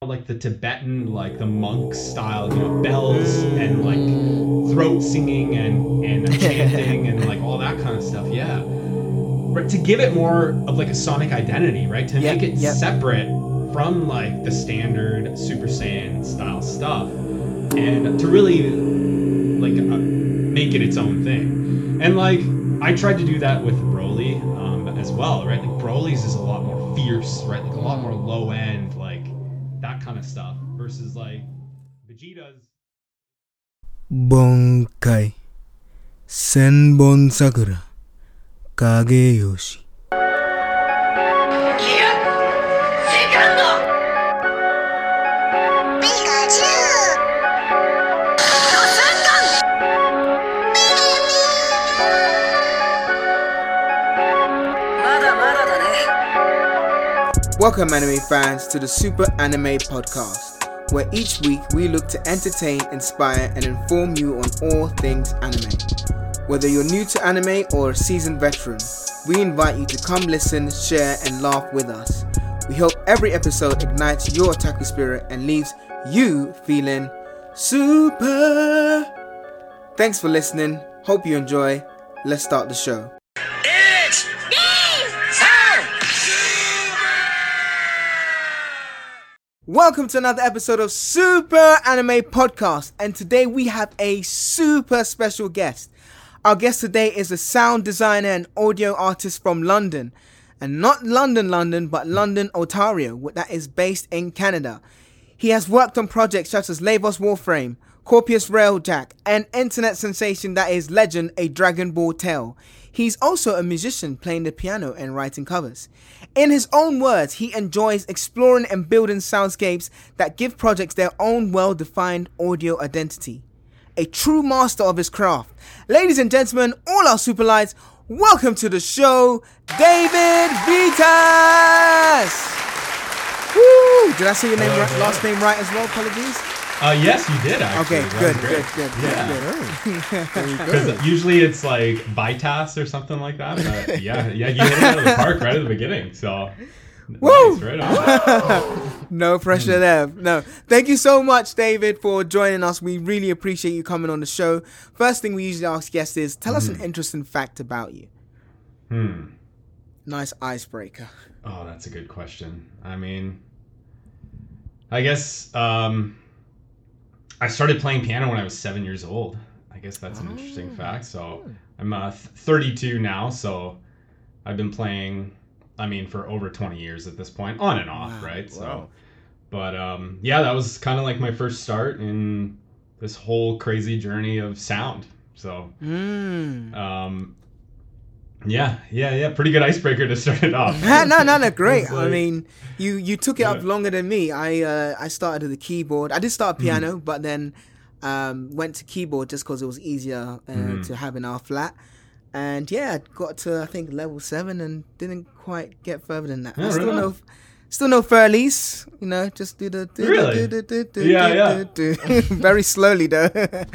like the Tibetan, like the monk style, bells and like throat singing and chanting and like all that kind of stuff. Yeah. But to give it more of like a sonic identity, right? To make it separate from like the standard Super Saiyan style stuff, and to really like make it its own thing. And like I tried to do that with Broly as well, right? Like Broly's is a lot more fierce, right? Like a lot more low end, like that kind of stuff, versus like Vegeta's. Bonkai Senbon Sakura Kageyoshi. Welcome anime fans to the Super Anime Podcast, where each week we look to entertain, inspire and inform you on all things anime. Whether you're new to anime or a seasoned veteran, we invite you to come listen, share and laugh with us. We hope every episode ignites your otaku spirit and leaves you feeling super. Thanks for listening, hope you enjoy. Let's start the show. Welcome to another episode of Super Anime Podcast, and today we have a super special guest. Our guest today is a sound designer and audio artist from London, and not London, but London, Ontario, that is based in Canada. He has worked on projects such as Lavos Warframe, Corpus Railjack, and internet sensation that is Legend, a Dragon Ball Tale. He's also a musician playing the piano and writing covers. In his own words, he enjoys exploring and building soundscapes that give projects their own well-defined audio identity. A true master of his craft. Ladies and gentlemen, all our superlights, welcome to the show, David Vitas! Woo! Did I say your last name right as well? Apologies. Yes, you did actually. Okay, good. Because usually it's like Vitas or something like that. But yeah, you hit it out of the park right at the beginning. So, woo! Nice, right on. No pressure there. No, thank you so much, David, for joining us. We really appreciate you coming on the show. First thing we usually ask guests is, tell us an interesting fact about you. Nice icebreaker. Oh, that's a good question. I mean, I guess I started playing piano when I was 7 years old. I guess that's an interesting fact. So I'm 32 now, so I've been playing, for over 20 years at this point, on and off, right? So, but yeah, that was kind of like my first start in this whole crazy journey of sound. So, yeah, pretty good icebreaker to start it off. No, great. Like, you took it up longer than me. I started at the keyboard. I did start piano, but then went to keyboard just because it was easier to have in our flat. And yeah, got to I think level 7 and didn't quite get further than that. Still no furlies, just do the very slowly though.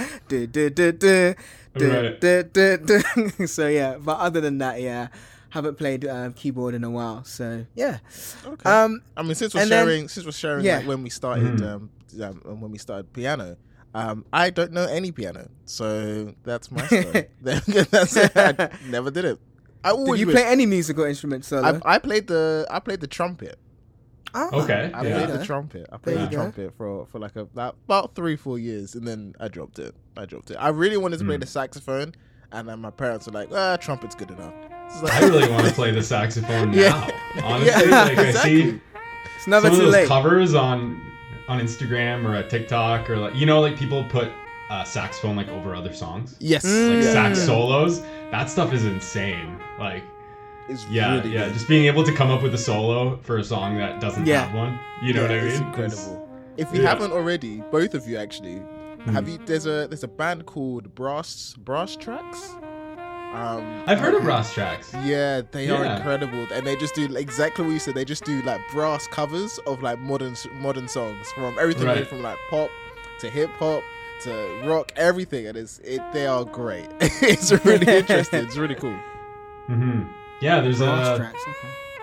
So yeah, but other than that, yeah, haven't played keyboard in a while. So yeah. Okay. Since we're sharing like when we started piano, I don't know any piano, so that's my story. That's it. I never did it. Did you play any musical instruments solo? I played the trumpet. Okay. I played the trumpet. I played the trumpet for like about 3-4 years, and then I dropped it. I really wanted to play the saxophone, and then my parents were like, trumpet's good enough. I really want to play the saxophone now. Honestly, I see it's never some too of those late. Covers on Instagram or TikTok, or like people put saxophone like over other songs. Yes. Like sax solos. That stuff is insane. Like, it's really good. Just being able to come up with a solo for a song that doesn't have one. You know what I mean? It's incredible. If you haven't already, both of you actually, have you? There's a band called Brass Tracks. I've heard of Brass Tracks. Yeah, they are incredible, and they just do exactly what you said. They just do like brass covers of like modern songs, from everything from like pop to hip hop to rock, everything, and they are great. It's really interesting. It's really cool. Yeah, there's Brass Tracks.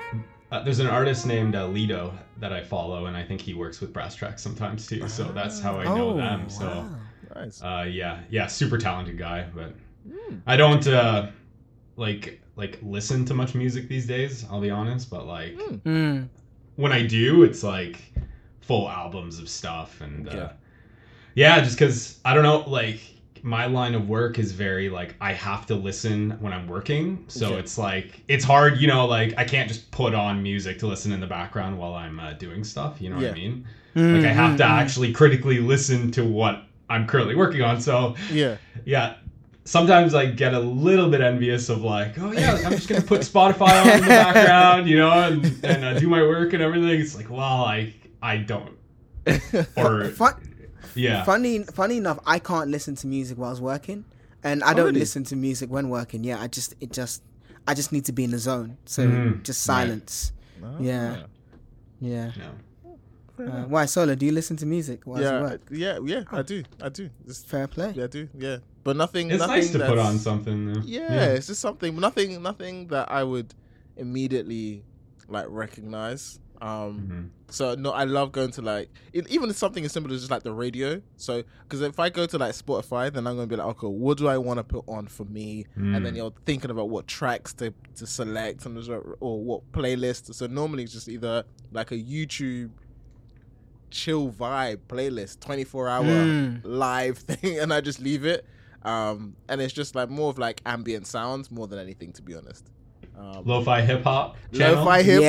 There's an artist named Lido that I follow, and I think he works with Brass Tracks sometimes too. So that's how I know them. So, wow. Nice. yeah, super talented guy. But I don't like listen to much music these days. I'll be honest, but like when I do, it's like full albums of stuff, and just because I don't know, like. My line of work is very like I have to listen when I'm working, so it's like it's hard, you know, like I can't just put on music to listen in the background while I'm doing stuff, you know what I mean? Like I have to actually critically listen to what I'm currently working on. So yeah, sometimes I get a little bit envious of like, oh yeah, like, I'm just gonna put Spotify on in the background, you know, and do my work and everything. It's like, well, I don't, or yeah. Funny enough, I can't listen to music while I was working, and I don't listen to music when working. Yeah, I just need to be in the zone. So just silence. Right. Yeah. No. Why, Solo? Do you listen to music while you work? Yeah. I do. It's fair play. Yeah, I do. Yeah, but nothing. It's nice to put on something. Though. Yeah, it's just something. Nothing that I would immediately like recognize. So no, I love going to like even something as simple as just like the radio. So because if I go to like Spotify, then I'm gonna be like, okay, what do I want to put on for me? And then you're thinking about what tracks to select and or what playlist. So normally it's just either like a YouTube chill vibe playlist, 24-hour live thing, and I just leave it. And it's just like more of like ambient sounds more than anything, to be honest. Lo-fi hip-hop channel? Lo-fi hip-hop.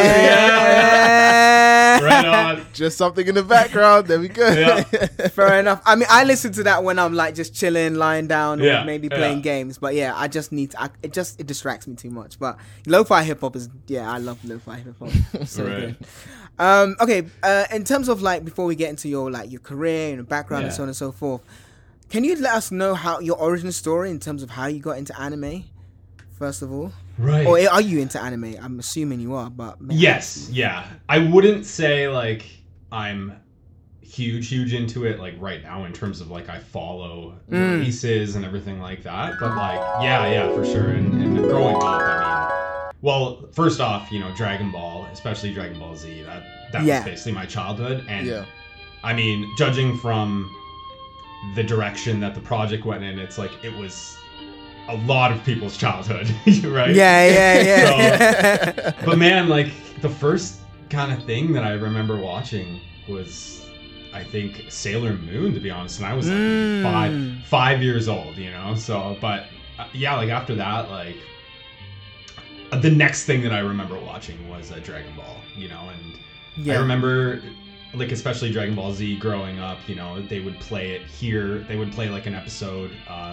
Yeah. Right on. Just something in the background. There we go. Yeah. Fair enough. I mean, I listen to that when I'm like just chilling, lying down, or maybe playing games. But yeah, I just need to, it distracts me too much. But lo-fi hip-hop is, I love lo-fi hip-hop. So good. Okay, in terms of like, before we get into your like your career and your background and so on and so forth, can you let us know how your origin story in terms of how you got into anime, first of all? Right. Or are you into anime? I'm assuming you are, but... Yes, yeah. I wouldn't say, like, I'm huge into it, like, right now in terms of, like, I follow releases and everything like that. But, like, yeah, for sure. And growing up, I mean... Well, first off, you know, Dragon Ball, especially Dragon Ball Z, that was basically my childhood. And, I mean, judging from the direction that the project went in, it's like, it was... a lot of people's childhood, right? Yeah. So, but man, like the first kind of thing that I remember watching was, I think, Sailor Moon, to be honest, and I was like 5 years old, you know. So, but like after that, like the next thing that I remember watching was Dragon Ball, you know, and I remember. Like, especially Dragon Ball Z growing up, you know, they would play it here. They would play like an episode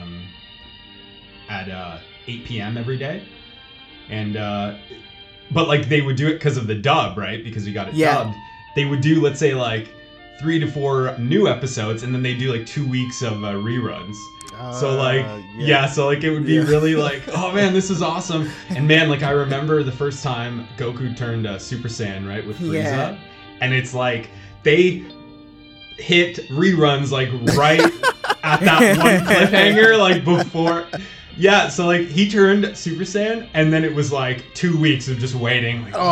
at 8 p.m. every day, and but like they would do it because of the dub, right? Because we got it dubbed. They would do, let's say, like 3 to 4 new episodes, and then they do like 2 weeks of reruns. So like so like it would be really like, oh man, this is awesome. And man, like I remember the first time Goku turned Super Saiyan, right, with Frieza, and it's like they hit reruns like right at that one cliffhanger, like before. Yeah, so like he turned Super Saiyan, and then it was like 2 weeks of just waiting. Like,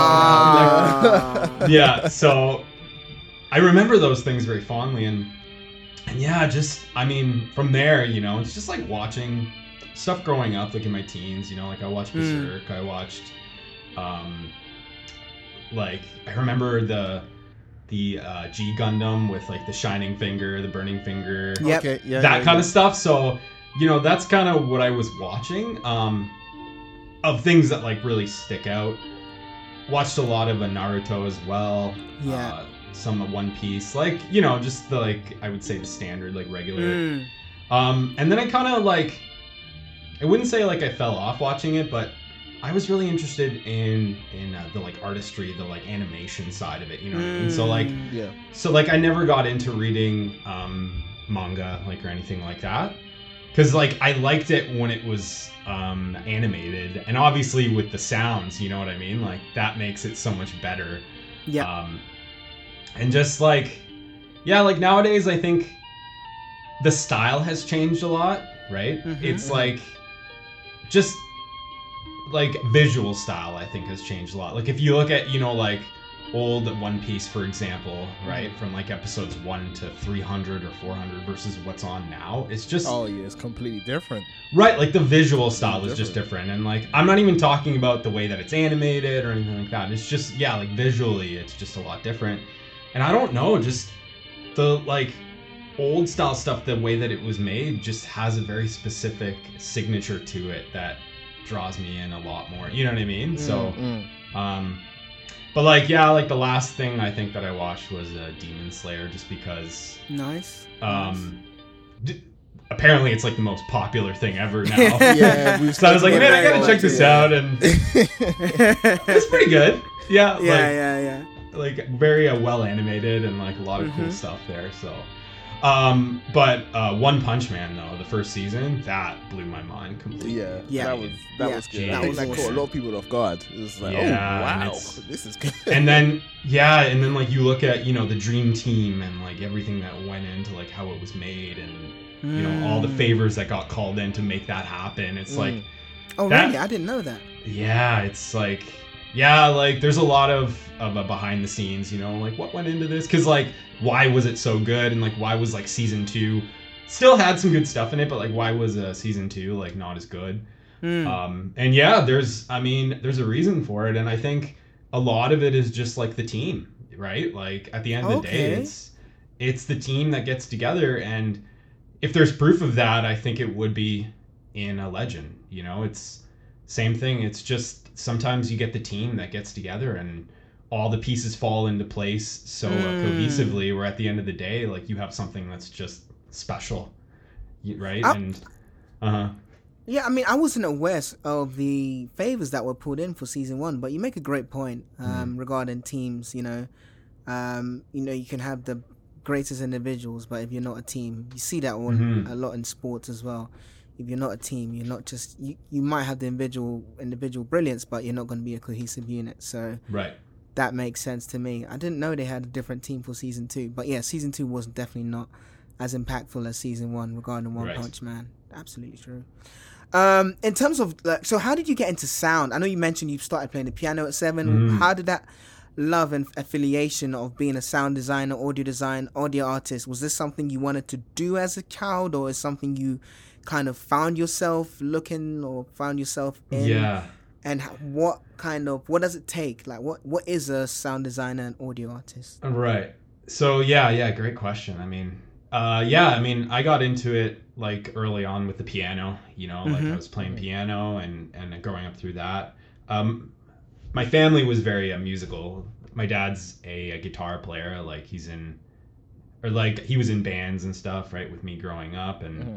yeah, so I remember those things very fondly, and yeah, just I mean, from there, you know, it's just like watching stuff growing up, like in my teens. You know, like I watched Berserk, I watched, like I remember the G Gundam with like the shining finger, the burning finger, that kind of stuff. So. You know, that's kind of what I was watching, of things that, like, really stick out. Watched a lot of Naruto as well. Yeah. Some of One Piece. Like, you know, just the, like, I would say the standard, like, regular. And then I kind of, like, I wouldn't say, like, I fell off watching it, but I was really interested in the, like, artistry, the, like, animation side of it, you know what I mean? So, like, so, like, I never got into reading manga, like, or anything like that. Because, like, I liked it when it was animated. And obviously with the sounds, you know what I mean? Like, that makes it so much better. Yeah. And just, like, like, nowadays, I think the style has changed a lot, right? It's, like, just, like visual style I think has changed a lot. Like if you look at, you know, like old One Piece, for example, right, from like episodes 1 to 300 or 400 versus what's on now, it's just it's completely different, right? Like the visual style is just different, and like I'm not even talking about the way that it's animated or anything like that. It's just like visually it's just a lot different. And I don't know, just the like old style stuff, the way that it was made just has a very specific signature to it that draws me in a lot more, you know what I mean? But like, yeah, like the last thing I think that I watched was Demon Slayer, just because. Nice. Apparently, it's like the most popular thing ever now. Yeah, so I was like, man, I gotta check this out, and it's pretty good. Yeah. Yeah. Like very well animated and like a lot of cool stuff there. So. But One Punch Man though, the first season, that blew my mind completely. Yeah. That was good. That was like caught a lot of people off guard. It was like, oh wow, this is good. And then like you look at, you know, the Dream Team and like everything that went into like how it was made and you know all the favors that got called in to make that happen. It's like, oh really? I didn't know that. Yeah, it's like. Yeah, like there's a lot of behind the scenes, you know, like what went into this, because like why was it so good, and like why was like season 2 still had some good stuff in it, but like why was season 2 like not as good? And yeah, there's a reason for it, and I think a lot of it is just like the team, right? Like at the end of the day, it's the team that gets together, and if there's proof of that, I think it would be in a Legend. You know, it's same thing. It's just sometimes you get the team that gets together and all the pieces fall into place so cohesively, where at the end of the day, like you have something that's just special, right? Yeah, I mean, I wasn't aware of the favors that were pulled in for season 1, but you make a great point regarding teams. You know, you can have the greatest individuals, but if you're not a team, you see that one a lot in sports as well. If you're not a team, you're not just you might have the individual brilliance, but you're not going to be a cohesive unit. So that makes sense to me. I didn't know they had a different team for season 2, but yeah, season 2 was definitely not as impactful as season 1 regarding One Punch Man. Absolutely true. In terms of so how did you get into sound? I know you mentioned you started playing the piano at 7. How did that love and affiliation of being a sound designer, audio artist, was this something you wanted to do as a child, or is something you kind of found yourself looking or found yourself in? Yeah. And what does it take? Like what is a sound designer and audio artist? Right. So yeah, great question. I mean, I got into it like early on with the piano, you know, like I was playing piano and growing up through that. My family was very musical. My dad's a guitar player, like he was in bands and stuff, right, with me growing up, and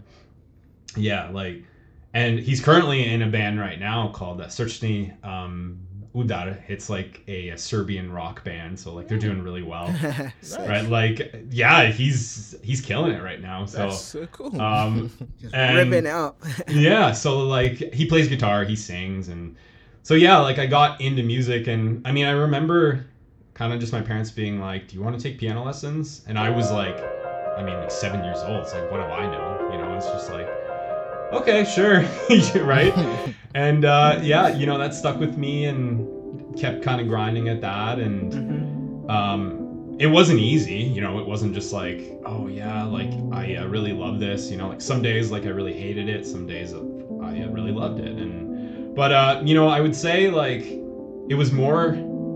and he's currently in a band right now called Srčni Udar. It's like a Serbian rock band, so like they're doing really well. Nice. Right? Like, yeah, he's killing it right now. So that's so cool. Just ripping it up. Yeah, so like he plays guitar, he sings, and so yeah, like I got into music, and I mean I remember kind of just my parents being like, "Do you want to take piano lessons?" And I was like, I mean, like 7 years old. It's like, what do I know? You know, it's just like, okay, sure, right? And yeah, you know, that stuck with me and kept kind of grinding at that. And it wasn't easy, you know, it wasn't just like, oh yeah, like I really love this, you know, like some days like I really hated it, some days I really loved it. But you know, I would say like it was more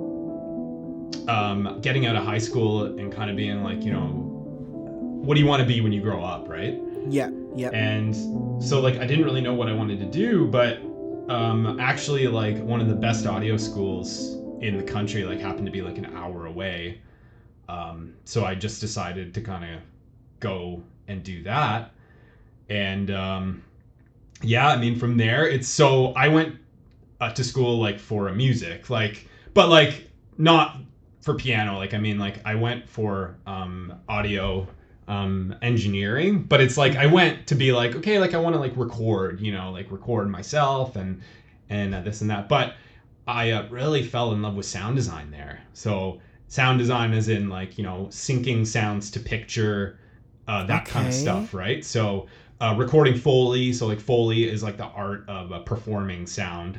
getting out of high school and kind of being like, you know, what do you want to be when you grow up, right? Yeah. And so like I didn't really know what I wanted to do, but actually like one of the best audio schools in the country like happened to be like an hour away. So I just decided to kind of go and do that. And yeah, I mean from there so I went to school like for music, like, but like not for piano. Like, I mean, like I went for audio engineering, but it's like I went to be like, okay, like I want to like record, you know, like record myself and this and that. But I really fell in love with sound design there. So sound design is in like, you know, syncing sounds to picture, that kind of stuff, right? So recording Foley. So like Foley is like the art of performing sound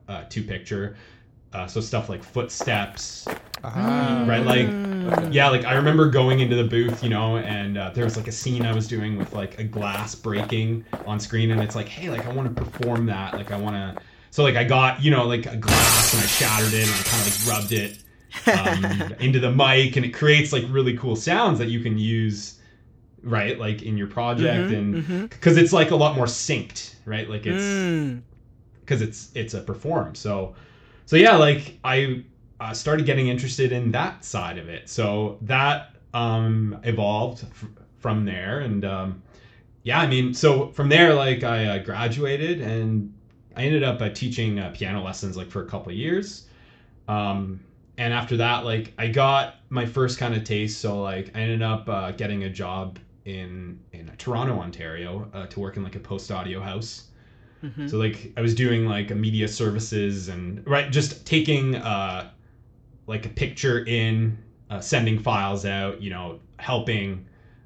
to picture. So stuff like footsteps, right? Like, yeah, like I remember going into the booth, you know, and there was like a scene I was doing with like a glass breaking on screen, and it's like, hey, like I want to perform that, like I want to. So like I got, you know, like a glass and I shattered it and I kind of like rubbed it into the mic, and it creates like really cool sounds that you can use, right? Like in your project, and because it's like a lot more synced, right? Like it's because it's a perform. So yeah, like I started getting interested in that side of it. So that evolved from there, and yeah, I mean, so from there, like I graduated and I ended up teaching piano lessons like for a couple of years. And after that, like I got my first kind of taste. So like I ended up getting a job in Toronto, Ontario, to work in like a post audio house. So like I was doing like a media services and just taking like a picture in, sending files out, you know, helping,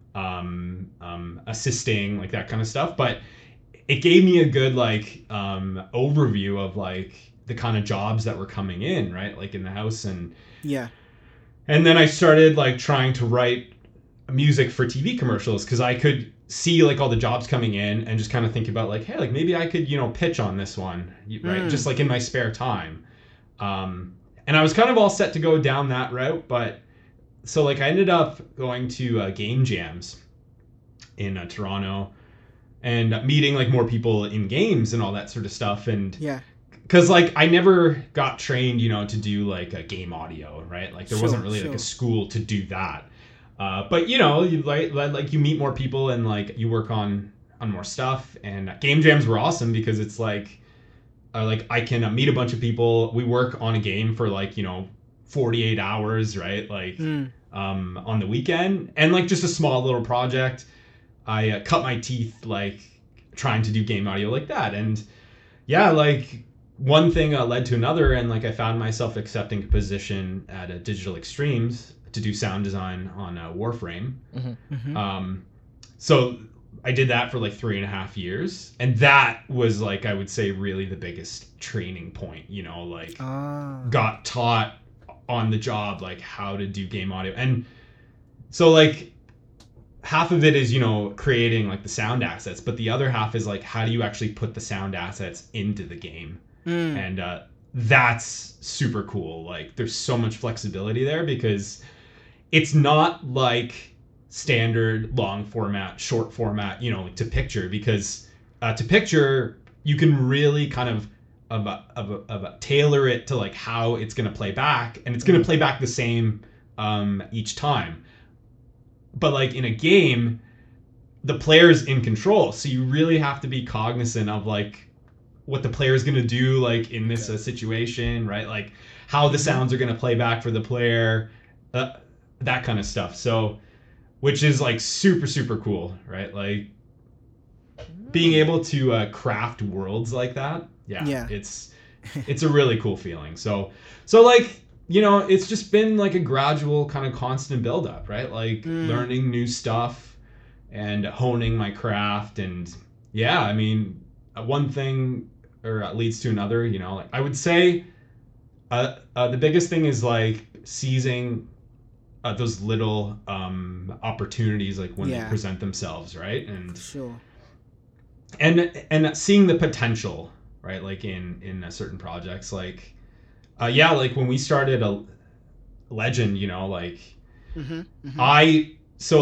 assisting, like that kind of stuff. But it gave me a good like overview of like the kind of jobs that were coming in, right? Like in the house, and then I started like trying to write music for TV commercials, because I could see like all the jobs coming in and just kind of think about like, hey, like maybe I could, you know, pitch on this one, right? Just like in my spare time. And I was kind of all set to go down that route, but so like I ended up going to game jams in Toronto and meeting like more people in games and all that sort of stuff. And because like I never got trained, you know, to do like a game audio, right? Like there wasn't really like a school to do that. But you know, you like you meet more people and like you work on more stuff. And game jams were awesome because it's like I can meet a bunch of people. We work on a game for like, you know, 48 hours, right? Like on the weekend, and like just a small little project. I cut my teeth like trying to do game audio like that. And yeah, like one thing led to another, and like I found myself accepting a position at Digital Extremes to do sound design on Warframe. So I did that for like 3.5 years, and that was like, I would say, really the biggest training point, you know, like got taught on the job like how to do game audio. And so like half of it is, you know, creating like the sound assets, but the other half is like, how do you actually put the sound assets into the game? And that's super cool. Like there's so much flexibility there, because it's not like standard long format, short format, you know, like to picture, because to picture you can really kind of tailor it to like how it's going to play back, and it's going to play back the same each time. But like in a game, the player's in control, so you really have to be cognizant of like what the player's going to do like in this situation, right? Like how the sounds are going to play back for the player, that kind of stuff. So which is like super, super cool, right? Like being able to craft worlds like that. Yeah. It's a really cool feeling. So like, you know, it's just been like a gradual kind of constant buildup, right? Like learning new stuff and honing my craft. And yeah, I mean, one thing leads to another, you know, like I would say the biggest thing is like seizing those little opportunities, like when they present themselves, right? And and seeing the potential, right? Like in certain projects, like like when we started a Legend, you know, like I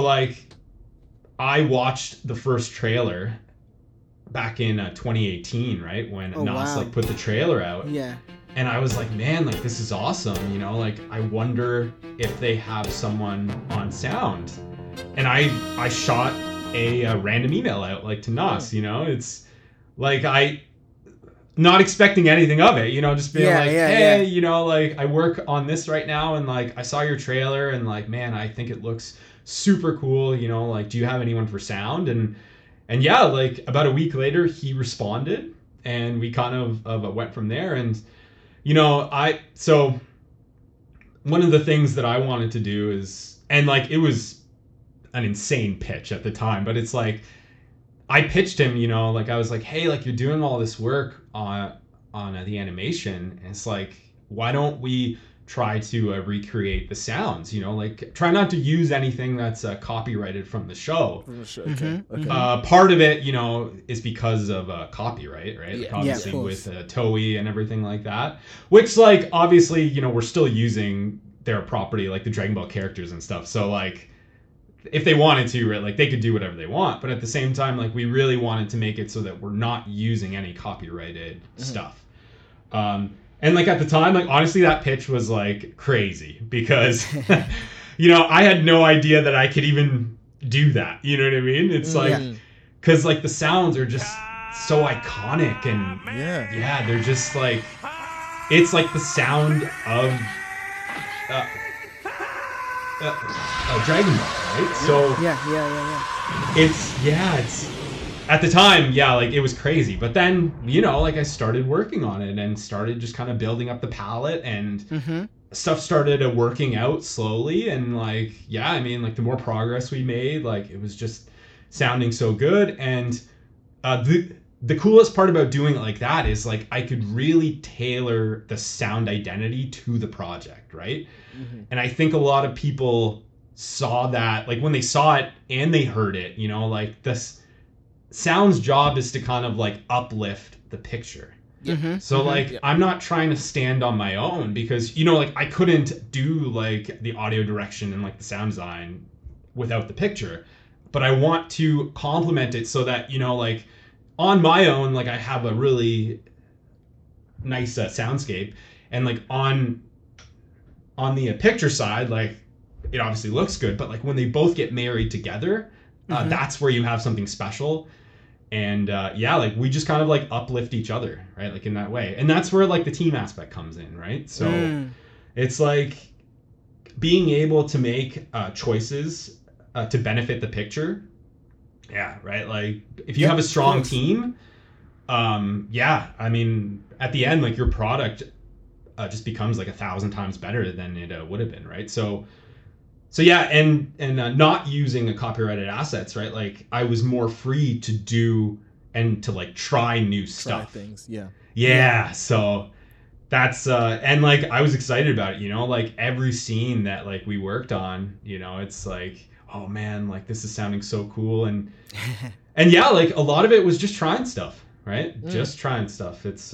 watched the first trailer back in 2018, right, when Nas like put the trailer out. And I was like, man, like this is awesome, you know, like I wonder if they have someone on sound. And I shot a random email out like to Nas, you know. It's like I not expecting anything of it, you know, just being hey, you know, like I work on this right now, and like I saw your trailer, and like, man, I think it looks super cool, you know, like do you have anyone for sound? And yeah, like about a week later he responded, and we kind of went from there. And you know, so one of the things that I wanted to do is, and like it was an insane pitch at the time, but it's like I pitched him, you know, like I was like, hey, like you're doing all this work on the animation. And it's like, why don't we try to recreate the sounds? You know, like try not to use anything that's copyrighted from the show. Okay. Part of it, you know, is because of copyright, right? Yeah. Like obviously Yeah, with Toei and everything like that. Which, like, obviously, you know, we're still using their property, like the Dragon Ball characters and stuff. So, like, if they wanted to, right, like they could do whatever they want. But at the same time, like, we really wanted to make it so that we're not using any copyrighted stuff. And like at the time, like honestly, that pitch was like crazy because, you know, I had no idea that I could even do that. You know what I mean? It's like, because like the sounds are just so iconic and yeah, they're just like, it's like the sound of Dragon Ball, right? So it's at the time, like it was crazy. But then, you know, like I started working on it and started just kind of building up the palette and stuff started working out slowly. And like, I mean, like the more progress we made, like it was just sounding so good. And the coolest part about doing it like that is like I could really tailor the sound identity to the project, right? And I think a lot of people saw that, like when they saw it and they heard it, you know, like this sound's job is to kind of like uplift the picture. So like I'm not trying to stand on my own because, you know, like I couldn't do like the audio direction and like the sound design without the picture, but I want to complement it so that, you know, like on my own, like I have a really nice soundscape, and like on the picture side, like it obviously looks good, but like when they both get married together, that's where you have something special. And like we just kind of like uplift each other, right? Like in that way. And that's where like the team aspect comes in, right? So it's like being able to make choices to benefit the picture. Yeah, right? Like if you have a strong team, I mean, at the end, like your product just becomes like 1,000 times better than it would have been, right? So yeah, and not using a copyrighted assets, right? Like I was more free to do and to like try new stuff. Try things, So that's and like I was excited about it, you know, like every scene that like we worked on, you know, it's like, oh man, like this is sounding so cool. And like a lot of it was just trying stuff, right? Just trying stuff. It's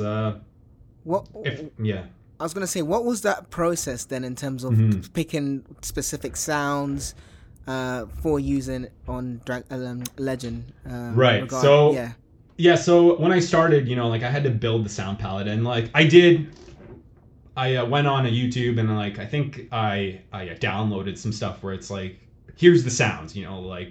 I was gonna say, what was that process then in terms of picking specific sounds for using on Legend? Right. So so when I started, you know, like I had to build the sound palette, and like I went on a YouTube and like I think I downloaded some stuff where it's like, here's the sounds, you know, like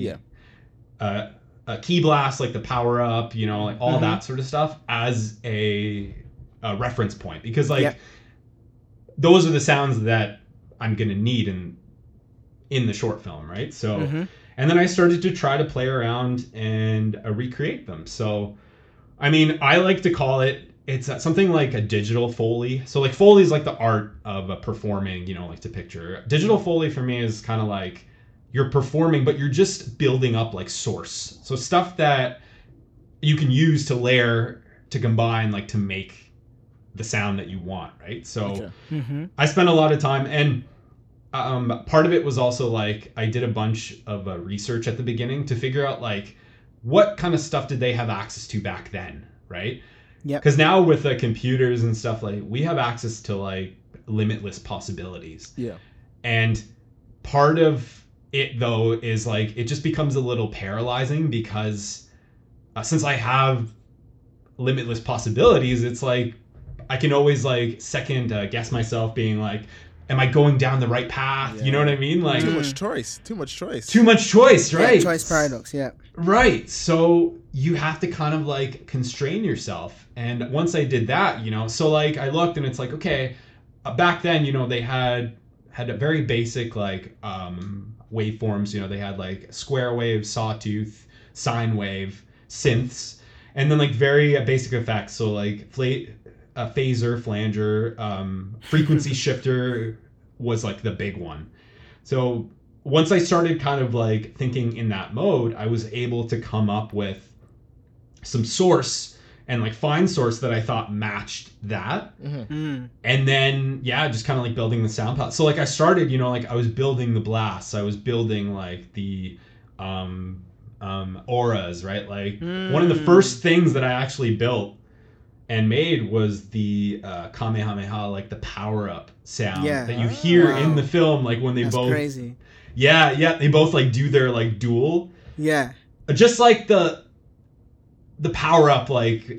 a key blast, like the power up, you know, like all that sort of stuff as a reference point, because like those are the sounds that I'm gonna need in the short film, right? So and then I started to try to play around and recreate them. So I mean, I like to call it's something like a digital Foley. So like Foley is like the art of performing, you know, like to picture. Digital Foley for me is kind of like you're performing, but you're just building up like source. So stuff that you can use to layer, to combine, like to make the sound that you want, right? So I spent a lot of time, and part of it was also like I did a bunch of research at the beginning to figure out like what kind of stuff did they have access to back then, right? Because now with computers and stuff, like we have access to like limitless possibilities. And part of it though is like it just becomes a little paralyzing because since I have limitless possibilities, it's like I can always like second guess myself, being like, am I going down the right path? You know what I mean? Like too much choice, right? Choice paradox, right. So you have to kind of like constrain yourself. And once I did that, you know, so like I looked and it's like, okay, back then, you know, they had a very basic like waveforms. You know, they had like square wave, sawtooth, sine wave, synths, and then like very basic effects. So like phaser, flanger, frequency shifter was like the big one. So once I started kind of like thinking in that mode, I was able to come up with some source and like find source that I thought matched that. And then just kind of like building the sound palette. So like I started, you know, like I was building the blasts, I was building like the auras, right? Like one of the first things that I actually built and made was the Kamehameha, like the power up sound that you hear in the film, like when they That's both crazy. they both like do their like duel, just like the power up, like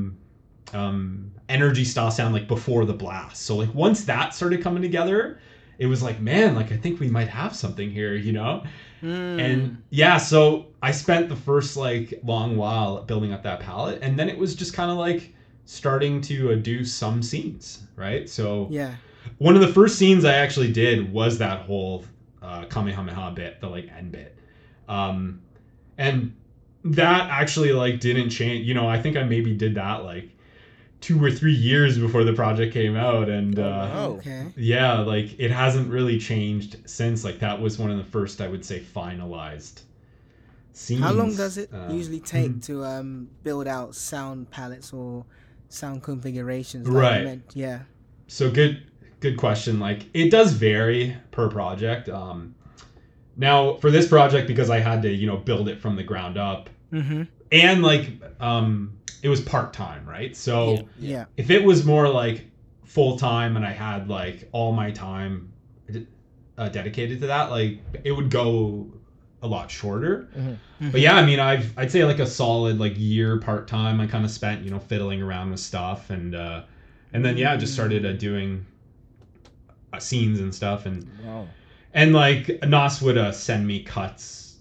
energy style sound, like before the blast. So like once that started coming together, it was like, man, like I think we might have something here, you know. And so I spent the first like long while building up that palette, and then it was just kind of like starting to do some scenes, right? So one of the first scenes I actually did was that whole Kamehameha bit, the like end bit, and that actually like didn't change. You know, I think I maybe did that like 2 or 3 years before the project came out, and like it hasn't really changed since. Like that was one of the first, I would say, finalized scenes. How long does it usually take to build out sound palettes or sound configurations? Right. So good question. Like it does vary per project. Now for this project, because I had to, you know, build it from the ground up, and like it was part-time, right? So if it was more like full-time and I had like all my time dedicated to that, like it would go a lot shorter. But I mean, I'd say like a solid like year part-time I kind of spent, you know, fiddling around with stuff, and then just started doing scenes and stuff, and like Nas would send me cuts,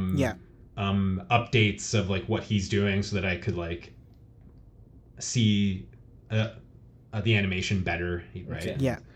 updates of like what he's doing so that I could like see the animation better, right?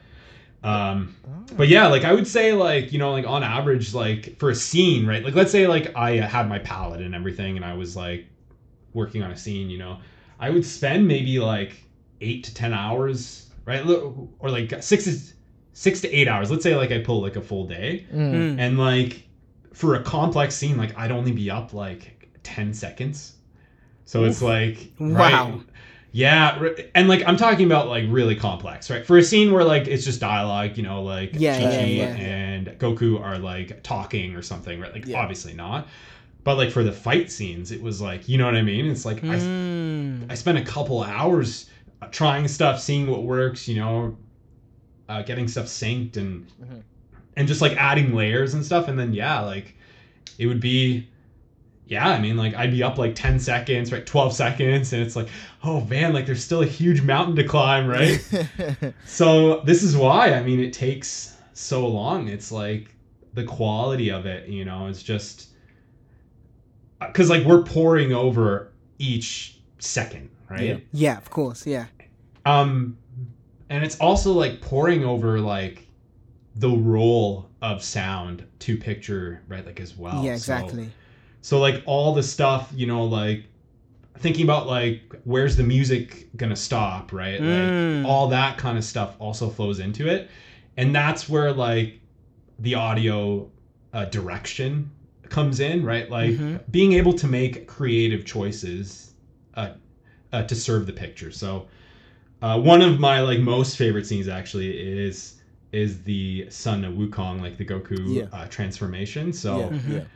But like I would say like, you know, like on average, like for a scene, right, like let's say like I had my palette and everything and I was like working on a scene, you know, I would spend maybe like 8 to 10 hours, right, or like 6 to 8 hours. Let's say like I pull like a full day, and like for a complex scene, like I'd only be up like 10 seconds. So it's like, wow. Yeah, and like I'm talking about like really complex, right? For a scene where like it's just dialogue, you know, like Chi-Chi and Goku are like talking or something, right? Like obviously not. But like for the fight scenes, it was like, you know what I mean? It's like I spent a couple hours trying stuff, seeing what works, you know, getting stuff synced and just like adding layers and stuff, and then like it would be. I mean, like, I'd be up, like, 10 seconds, right, 12 seconds, and it's like, oh, man, like, there's still a huge mountain to climb, right? So this is why, I mean, it takes so long. It's, like, the quality of it, you know, it's just... Because, like, we're pouring over each second, right? Yeah, of course, And it's also, like, pouring over, like, the role of sound to picture, right, like, as well. Yeah, exactly. So like all the stuff, you know, like thinking about like where's the music gonna stop, right? Like all that kind of stuff also flows into it, and that's where like the audio direction comes in, right? Like being able to make creative choices to serve the picture. So one of my like most favorite scenes actually is the Son of Wukong, like the Goku transformation. So.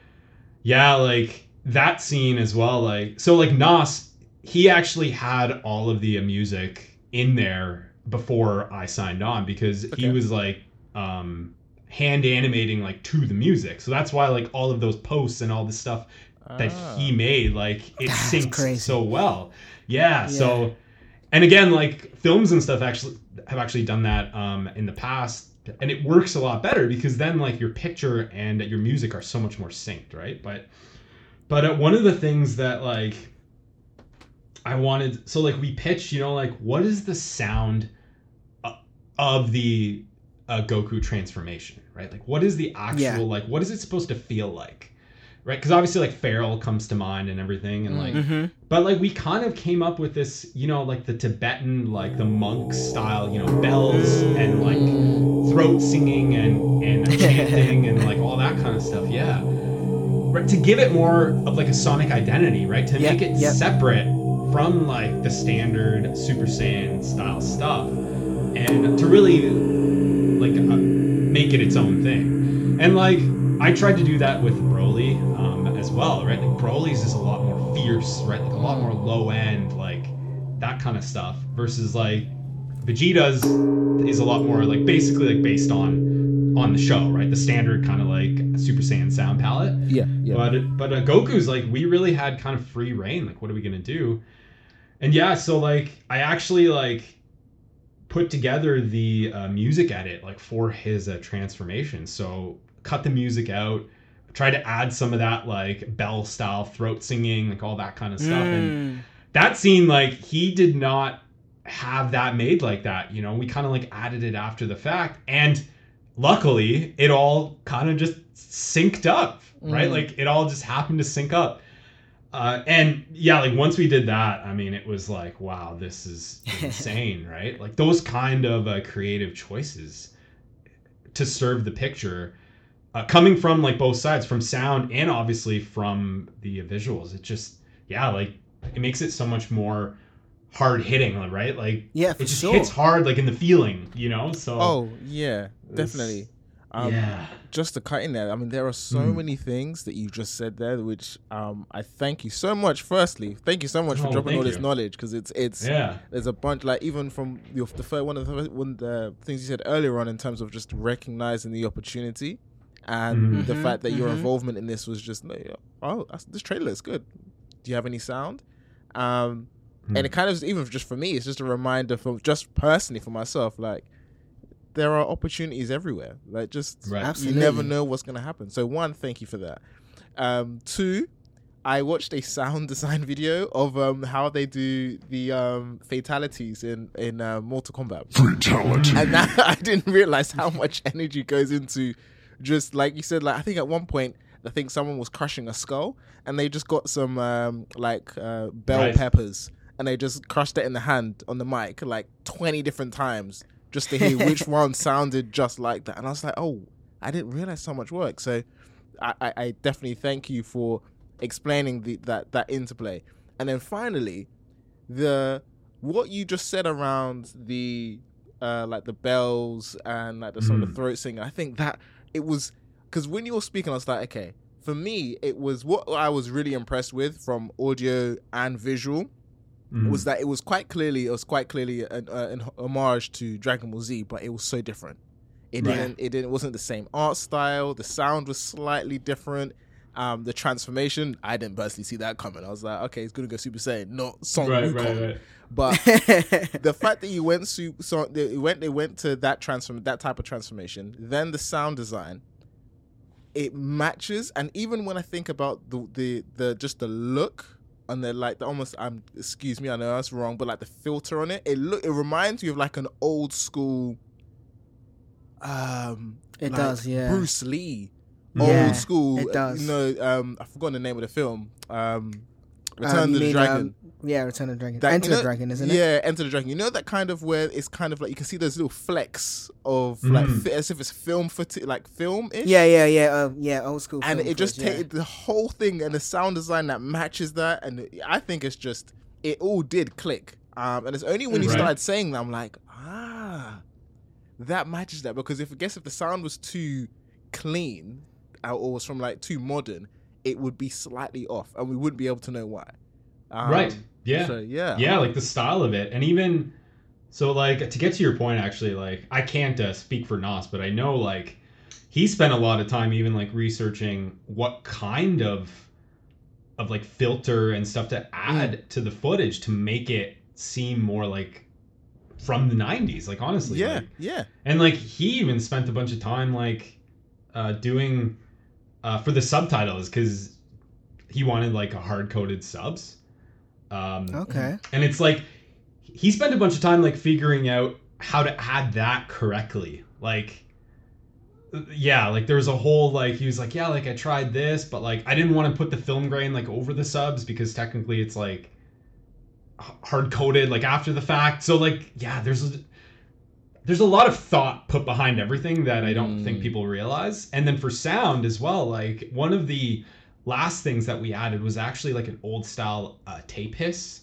Like that scene as well, like so like Nas, he actually had all of the music in there before I signed on, because he was like hand animating like to the music, so that's why like all of those posts and all the stuff that he made, like it syncs so well. So, and again, like films and stuff have done that in the past. And it works a lot better because then like your picture and your music are so much more synced, right? But one of the things that like I wanted, so like we pitched, you know, like what is the sound of the Goku transformation, right? Like what is the actual, like what is it supposed to feel like, right? Because obviously like Feral comes to mind and everything, and like, but like we kind of came up with this, you know, like the Tibetan, like the monk style, you know, bells and like throat singing and chanting and like all that kind of stuff, right, to give it more of like a sonic identity, right, to make it separate from like the standard Super Saiyan style stuff and to really like make it its own thing. And like I tried to do that with Broly as well, right? Like Broly's is a lot more fierce, right? Like a lot more low end, like that kind of stuff versus like Vegeta's is a lot more like basically like based on the show, right? The standard kind of like Super Saiyan sound palette. Yeah. But Goku's like we really had kind of free reign. Like what are we gonna do? And yeah, so like I actually like put together the music edit like for his transformation. So cut the music out, try to add some of that like Bell style throat singing, like all that kind of stuff. And that scene, like he did not have that made like that, you know. We kind of like added it after the fact, and luckily it all kind of just synced up, right? Like it all just happened to sync up. And yeah, like once we did that, I mean, it was like, wow, this is insane, right? Like those kind of creative choices to serve the picture, coming from like both sides, from sound and obviously from the visuals. It just, yeah, like it makes it so much more hard hitting, right? Like yeah, it just hits hard, like in the feeling, you know. So definitely. Just to cut in there, I mean, there are so many things that you just said there, which I thank you so much. Firstly, thank you so much for dropping all this knowledge, because it's there's a bunch, like even from one of the things you said earlier on in terms of just recognizing the opportunity and the fact that your involvement in this was just this trailer is good. Do you have any sound? And it kind of, even just for me, it's just a reminder for just personally for myself, like there are opportunities everywhere. Like just you never know what's going to happen. So one, thank you for that. Two, I watched a sound design video of how they do the fatalities in Mortal Kombat. Fatality. And I didn't realize how much energy goes into just like you said. Like I think at one point, I think someone was crushing a skull, and they just got some bell peppers, and they just crushed it in the hand on the mic like 20 different times just to hear which one sounded just like that. And I was like, oh, I didn't realize so much work. So I definitely thank you for explaining that interplay. And then finally, what you just said around the like the bells and like the sort of throat singing, I think that it was, because when you were speaking, I was like, okay, for me, it was what I was really impressed with from audio and visual was that it was quite clearly an homage to Dragon Ball Z, but it was so different. It wasn't the same art style. The sound was slightly different. The transformation, I didn't personally see that coming. I was like, okay, it's gonna go Super Saiyan, not Son Wukong. Right. But the fact that you went they went to that type of transformation, then the sound design, it matches. And even when I think about the just the look and the almost excuse me, I know that's wrong, but like the filter on it reminds you of like an old school does, yeah. Bruce Lee. Old school. It does. You know, I've forgotten the name of the film. Return of the Dragon. Return of the Dragon. Enter the Dragon, isn't it? Yeah, Enter the Dragon. You know that kind of where it's kind of like you can see those little flecks of like as if it's film footage, like film-ish. Yeah. Old school. And it just the whole thing and the sound design that matches that, and I think it's just it all did click. And it's only when you started saying that I'm like, that matches that, because if the sound was too clean or was from like too modern, it would be slightly off and we wouldn't be able to know why. Like the style of it. And even so, like, to get to your point, actually, like I can't speak for Nos, but I know like he spent a lot of time even like researching what kind of like filter and stuff to add to the footage to make it seem more like from the 90s, like honestly. And like he even spent a bunch of time like doing for the subtitles, because he wanted like a hard-coded subs. Okay. And it's like he spent a bunch of time like figuring out how to add that correctly. Like like there's a whole like he was like, yeah, like I tried this, but like I didn't want to put the film grain like over the subs because technically it's like hard-coded like after the fact. So like there's a lot of thought put behind everything that I don't think people realize. And then for sound as well, like one of the last things that we added was actually like an old style tape hiss.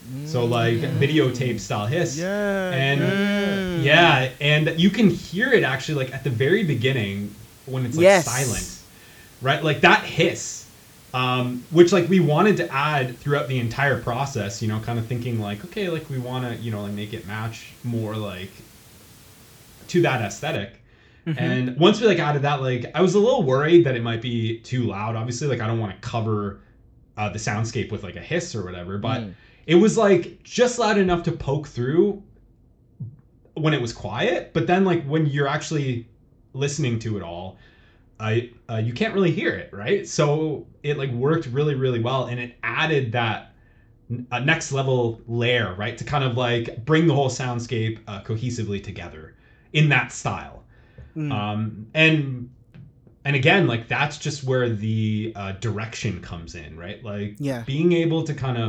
So like videotape style hiss. And you can hear it actually like at the very beginning when it's like silent, right? Like that hiss, which like we wanted to add throughout the entire process, you know, kind of thinking like, okay, like we want to, you know, like make it match more like to that aesthetic. And once we like added that, like I was a little worried that it might be too loud. Obviously, like I don't want to cover the soundscape with like a hiss or whatever, but it was like just loud enough to poke through when it was quiet. But then like when you're actually listening to it all, you can't really hear it, right? So it like worked really, really well, and it added that next level layer, right, to kind of like bring the whole soundscape cohesively together in that style. And again, like that's just where the direction comes in, right? Like being able to kind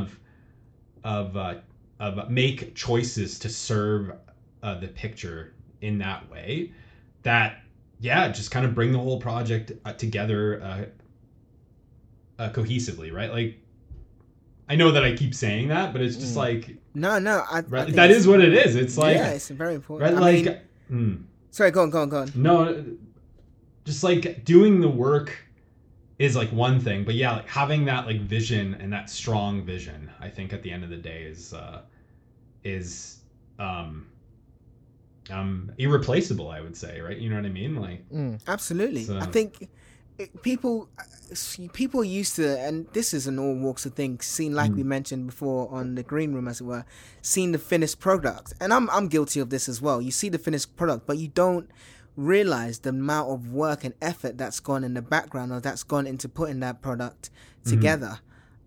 of make choices to serve the picture in that way, that just kind of bring the whole project together cohesively, right? Like I know that I keep saying that, but it's just like I right? That is what it is. It's like it's very important, right? I mean, sorry, go on. No, just like doing the work is like one thing, but like having that like vision and that strong vision, I think at the end of the day is irreplaceable, I would say, right? You know what I mean? Like absolutely. I think people used to, and this is in all walks of things, seen like we mentioned before on the green room, as it were, seen the finished product, and I'm guilty of this as well. You see the finished product, but you don't realize the amount of work and effort that's gone in the background, or that's gone into putting that product together.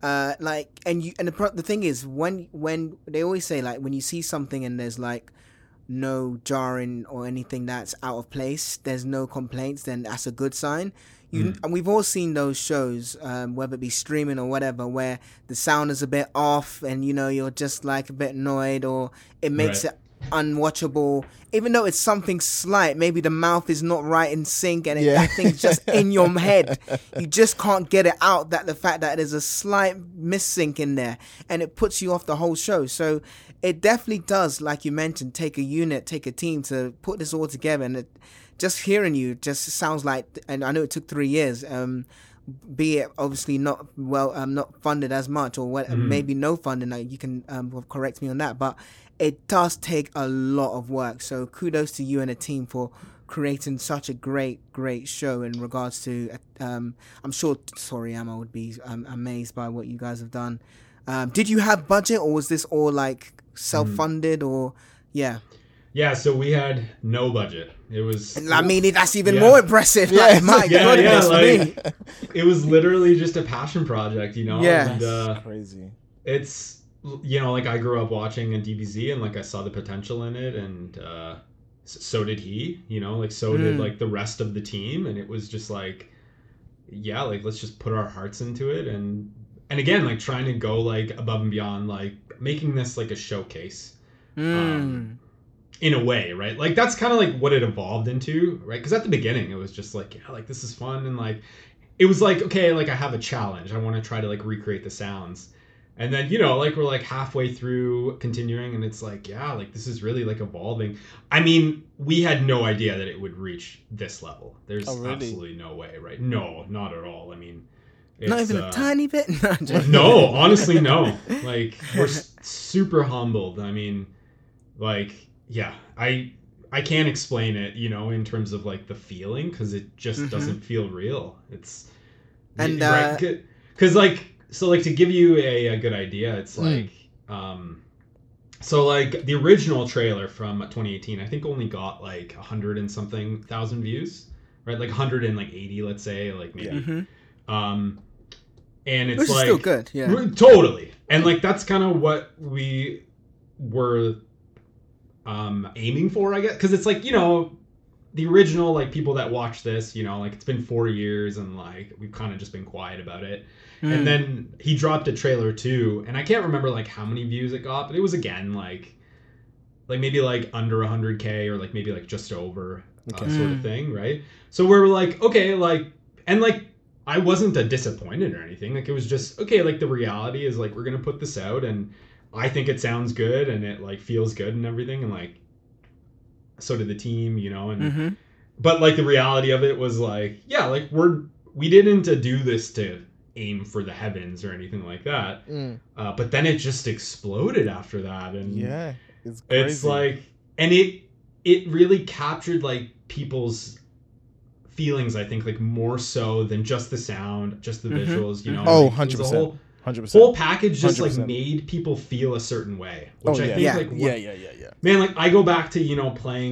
The thing is, when they always say, like, when you see something and there's like no jarring or anything that's out of place, there's no complaints, then that's a good sign. And we've all seen those shows, whether it be streaming or whatever, where the sound is a bit off and, you know, you're just like a bit annoyed, or it makes it unwatchable, even though it's something slight. Maybe the mouth is not right in sync, and that thing's just in your head. You just can't get it out, that the fact that there's a slight missync in there, and it puts you off the whole show. So it definitely does, like you mentioned, take a team to put this all together. And just hearing you just sounds like, and I know it took 3 years, be it obviously not funded as much, or maybe no funding. You can correct me on that, but it does take a lot of work. So kudos to you and the team for creating such a great show in regards to, I'm sure Toriyama would be amazed by what you guys have done. Did you have budget, or was this all like self-funded, or Yeah, so we had no budget. It was... I mean, that's even more impressive. Like, my goodness me. It was literally just a passion project, you know? Yeah. And, that's crazy. It's, you know, like I grew up watching a DBZ, and like I saw the potential in it, and so did he, you know? Like so did like the rest of the team, and it was just like, like let's just put our hearts into it, and again, like trying to go like above and beyond, like making this like a showcase. In a way, right? Like that's kind of like what it evolved into, right? Because at the beginning it was just like, like this is fun, and like it was like, okay, like I have a challenge, I want to try to like recreate the sounds, and then, you know, like we're like halfway through continuing, and it's like, like this is really like evolving. I mean, we had no idea that it would reach this level. There's absolutely no way, right? No, not at all. I mean, not even a tiny bit. No, honestly, no. Like we're super humbled. I mean, like, I can't explain it, you know, in terms of like the feeling, because it just doesn't feel real. It's and right, because like, so like to give you a good idea, it's like so like the original trailer from 2018, I think only got like 100 and something thousand views, right? Like 180, let's say, like maybe. And it's which like is still good, totally. And like that's kind of what we were aiming for, I guess, because it's like, you know, the original, like people that watch this, you know, like it's been 4 years, and like we've kind of just been quiet about it. And then he dropped a trailer too, and I can't remember like how many views it got, but it was again like maybe like under 100K, or like maybe like just over sort of thing, right? So we're like, okay, like, and like I wasn't disappointed or anything. Like it was just okay. Like the reality is like we're gonna put this out, and I think it sounds good and it like feels good and everything, and like so did the team, you know, and Mm-hmm. but like the reality of it was like, yeah, like we didn't do this to aim for the heavens or anything like that. But then it just exploded after that, and Yeah, it's crazy. it's like, and it really captured like people's feelings, I think, like more so than just the sound, just the visuals, you know. Oh, like, 100%. 100%. Whole package just 100%. like made people feel a certain way, which Oh, I yeah. think Yeah. like Yeah. man, like I go back to, you know, playing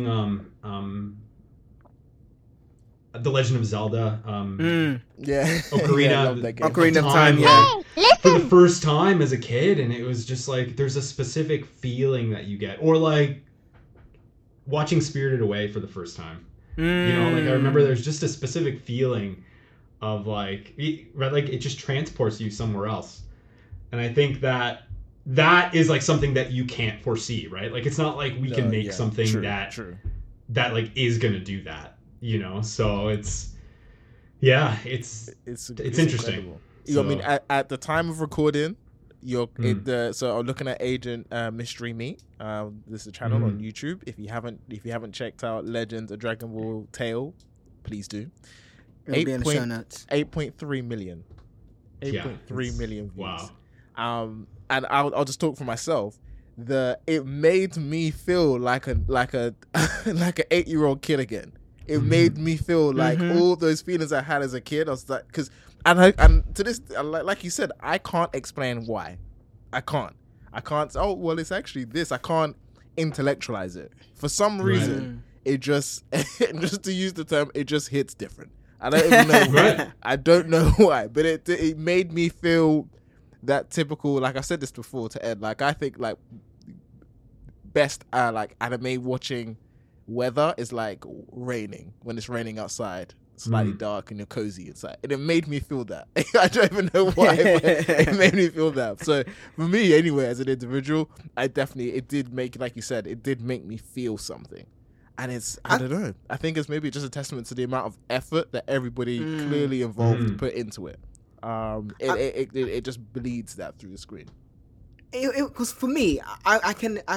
The Legend of Zelda, Yeah. Ocarina, Yeah, I love that game. Ocarina of Time, yeah. for the first time as a kid, and it was just like there's a specific feeling that you get, or like watching Spirited Away for the first time. You know, like I remember there's just a specific feeling of like it just transports you somewhere else, and I think that is like something that you can't foresee, right? Like it's not like we can make something true, that true. that like is gonna do that, you know. So it's interesting. Incredible. I mean, at the time of recording, so I'm looking at Agent Mystery Me. This is a channel on YouTube. If you haven't checked out Legends of Dragon Ball Tale, please do. It'll be in the show notes. 8.3 million. 8.3 million views. Wow. And I'll just talk for myself. It made me feel like a like an 8-year-old kid again. It made me feel like all those feelings I had as a kid. I was like, and to this, like you said, I can't explain why. I can't. Oh well, it's actually this. I can't intellectualize it. For some reason, it just just to use the term, it just hits different. I don't even know why. I don't know why, but it made me feel that typical. Like I said this before to Ed. Like I think like best like anime watching weather is like raining, when it's raining outside, slightly dark and you're cozy inside, and it made me feel that. I don't even know why, but it made me feel that. So for me anyway, as an individual, it did make, like you said, it did make me feel something. And I don't know, I think it's maybe just a testament to the amount of effort that everybody clearly involved put into it. It just bleeds that through the screen. Because for me, I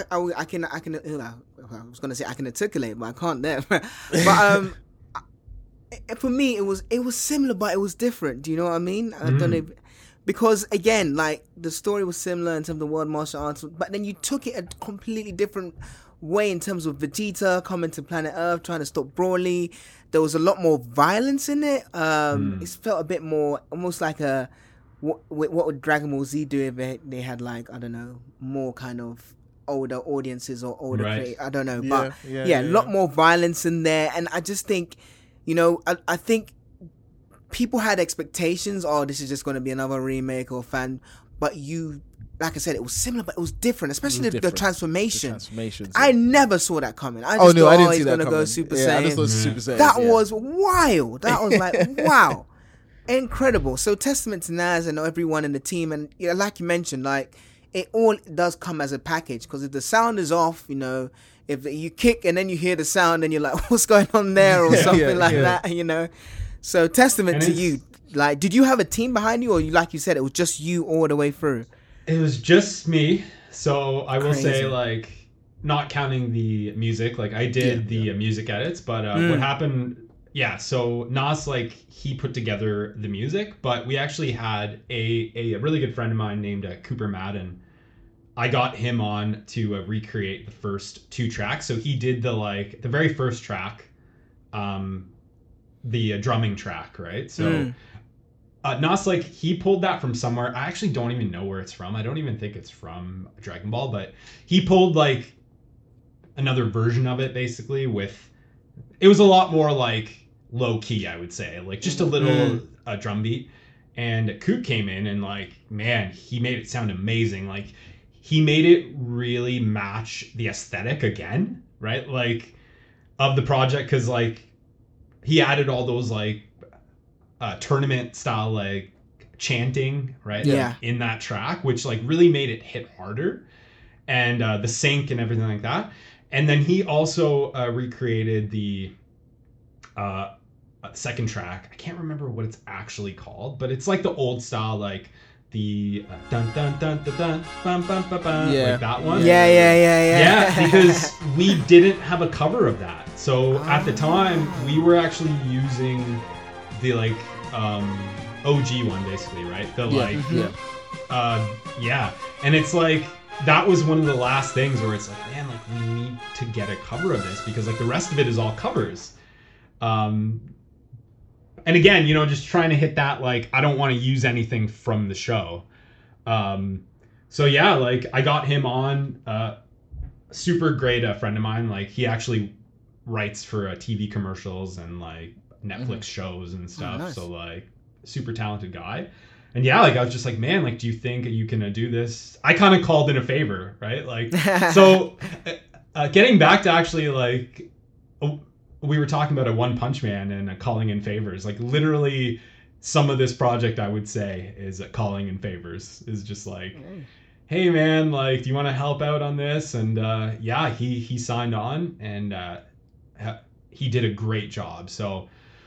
was gonna say I can articulate, but I can't there. But for me, it was similar, but it was different. Do you know what I mean? I don't know, because again, like the story was similar in terms of the world martial arts, but then you took it a completely different way in terms of Vegeta coming to planet Earth trying to stop Broly. There was a lot more violence in it. It felt a bit more almost like what would Dragon Ball Z do if they had, like, I don't know, more kind of older audiences or older I don't know, but a lot more violence in there. And I just think, you know, I think people had expectations, this is just going to be another remake or fan, but like I said, it was similar, but it was different, especially the transformation. I never saw that coming. I just thought, I didn't see that coming. Go Super Saiyan. I just thought Super Saiyan. That was wild. That was like, wow. Incredible. So testament to Naz and everyone in the team, and like you mentioned, like it all does come as a package, because if the sound is off, you know, if you kick and then you hear the sound and you're like, what's going on there, or something that, you know. So testament to you. Like, did you have a team behind you, or like you said, it was just you all the way through? It was just me. So I will say, like, not counting the music, like I did the music edits, but what happened. Yeah, so Nas, like, he put together the music, but we actually had a really good friend of mine named Cooper Madden. I got him on to recreate the first 2 tracks. So he did the very first track, the drumming track, right? So Nas, like, he pulled that from somewhere. I actually don't even know where it's from. I don't even think it's from Dragon Ball, but he pulled, like, another version of it, basically, it was a lot more, like, low key, I would say, like just a little drum beat. And Coop came in and, like, man, he made it sound amazing. Like, he made it really match the aesthetic again, right? Like, of the project, because, like, he added all those, like, tournament style, like, chanting, right? Yeah. In that track, which, like, really made it hit harder, and the sync and everything like that. And then he also recreated the second track. I can't remember what it's actually called, but it's like the old style, like the dun dun dun dun dun bum bum bum bum, Yeah. like that one. Yeah. Because we didn't have a cover of that. So at the time, we were actually using the like OG one, basically, right? The like and it's like that was one of the last things where it's like, man, like we need to get a cover of this because like the rest of it is all covers. And again, you know, just trying to hit that, like, I don't want to use anything from the show. So yeah, like I got him on, super great friend of mine. Like he actually writes for TV commercials and like Netflix shows and stuff. Oh, nice. So like super talented guy. And yeah, like I was just like, man, like, do you think you can do this? I kind of called in a favor, right? Like, so getting back to actually like, we were talking about a One Punch Man and calling in favors. Like literally some of this project, I would say, is calling in favors. Is just like, hey man, like, do you want to help out on this? And yeah, he signed on and he did a great job. So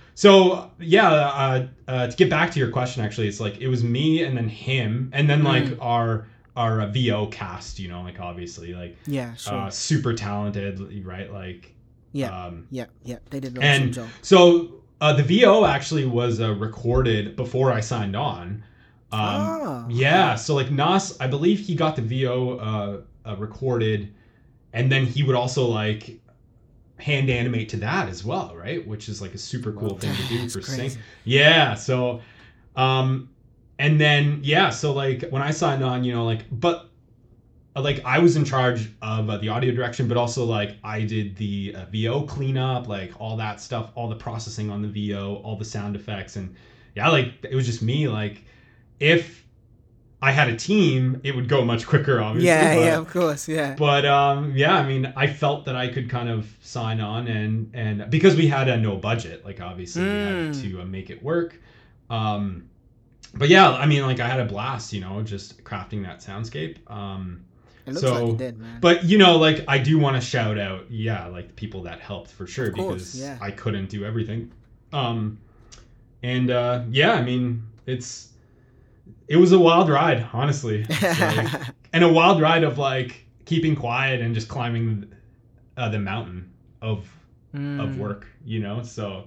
yeah, to get back to your question, actually, it's like it was me and then him and then like our VO cast, you know, like obviously like super talented, right? Like they did an awesome job. So the VO actually was recorded before I signed on. Yeah, so like Nas, I believe he got the VO recorded, and then he would also like hand animate to that as well, right? Which is like a super cool thing to do for sync. Yeah, so and then yeah, so like when I signed on, you know, like but like I was in charge of the audio direction, but also like I did the VO cleanup, like all that stuff, all the processing on the VO, all the sound effects, and yeah, like it was just me. Like if I had a team, it would go much quicker, obviously. Yeah, of course, yeah. But yeah, I mean, I felt that I could kind of sign on, and because we had no budget, like obviously we had to make it work. But yeah, I mean, like I had a blast, you know, just crafting that soundscape. It looks like you did, man. But you know, like I do want to shout out, yeah, like the people that helped for sure, of course, because I couldn't do everything. And yeah, I mean, it was a wild ride, honestly. Like, and a wild ride of like keeping quiet and just climbing the mountain of work, you know. So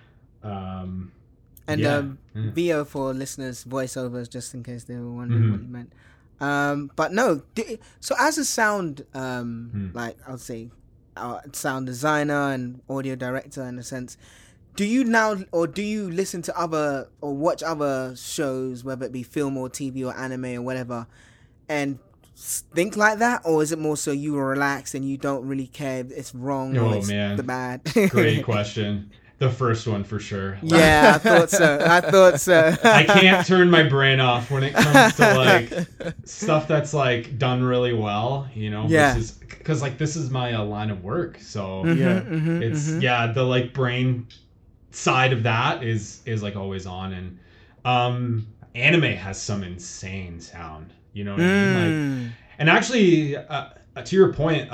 VO for listeners, voiceovers, just in case they were wondering what you meant. But no, so as a sound like I would say sound designer and audio director in a sense, do you now, or do you listen to other or watch other shows, whether it be film or TV or anime or whatever, and think like that? Or is it more so you are relaxed and you don't really care if it's wrong or it's the bad? Great question. The first one for sure. Yeah, I thought so. I can't turn my brain off when it comes to like stuff that's like done really well, you know. Yeah. Because like this is my line of work, so the like brain side of that is like always on, and anime has some insane sound, you know what I mean? Like, and actually to your point,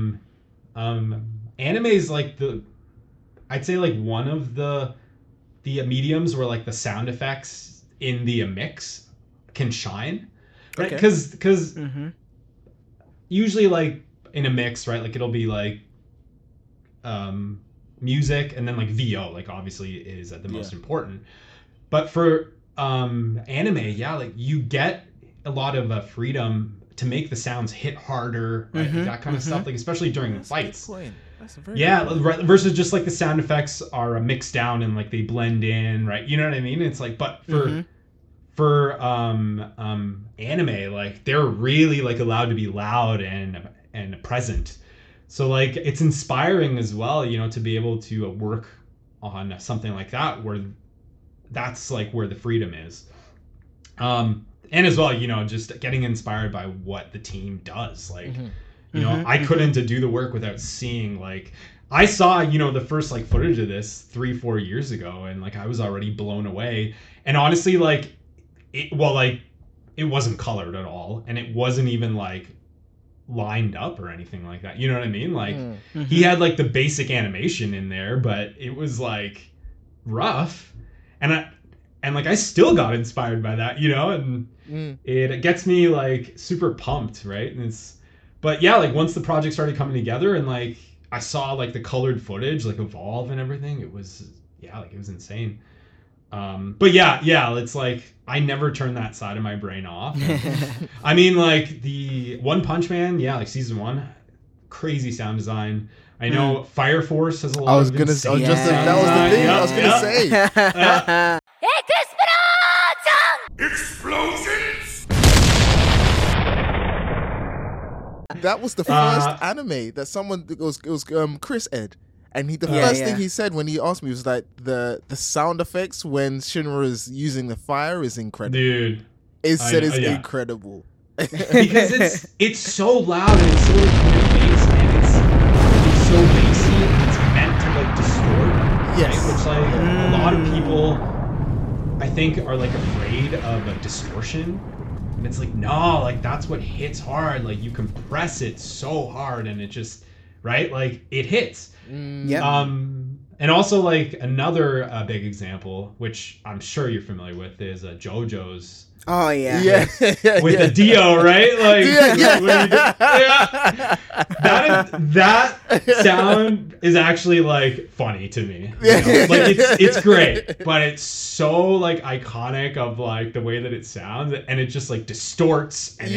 anime is like I'd say like one of the mediums where like the sound effects in the mix can shine, right? Because usually like in a mix, right, like it'll be like music and then like VO, like obviously is the most important. But for anime, yeah, like you get a lot of freedom to make the sounds hit harder, right? Like that kind of stuff, like especially during fights. That's a very good point. Versus just like the sound effects are mixed down and like they blend in, right? You know what I mean? It's like, but for anime, like they're really like allowed to be loud and present. So like it's inspiring as well, you know, to be able to work on something like that where that's like where the freedom is. And as well, you know, just getting inspired by what the team does, like. You know, I couldn't do the work without seeing, like, I saw, you know, the first, like, footage of this 3-4 years ago, and, like, I was already blown away. And honestly, like, it wasn't colored at all, and it wasn't even, like, lined up or anything like that. You know what I mean? Like, he had, like, the basic animation in there, but it was, like, rough. And and like I still got inspired by that, you know, and it gets me like super pumped, right? And but yeah, like once the project started coming together and like I saw like the colored footage like evolve and everything, it was insane. But yeah, it's like I never turn that side of my brain off. I mean, like the One Punch Man, yeah, like season 1, crazy sound design. I know Fire Force has a lot of insane sound design. That was the thing I was gonna say. Explosions! That was the first anime that someone it was Chris Ed. And the first thing he said when he asked me was like the sound effects when Shinra is using the fire is incredible. Dude. It said it's incredible. Because it's so loud and it's so bass and it's so bassy and it's meant to like distort. Yes. Right? Which like a lot of people I think are like afraid of a distortion. And it's like, no, like that's what hits hard. Like you compress it so hard and it just, right? Like it hits. And also like another big example, which I'm sure you're familiar with, is JoJo's. Oh yeah. With the Dio, right? Like that sound is actually like funny to me. You know? Like it's great, but it's so like iconic of like the way that it sounds, and it just like distorts and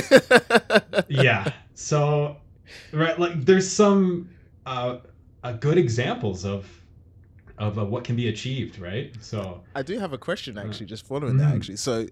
So right, like there's some good examples of what can be achieved, right? So I do have a question actually, just following that actually. So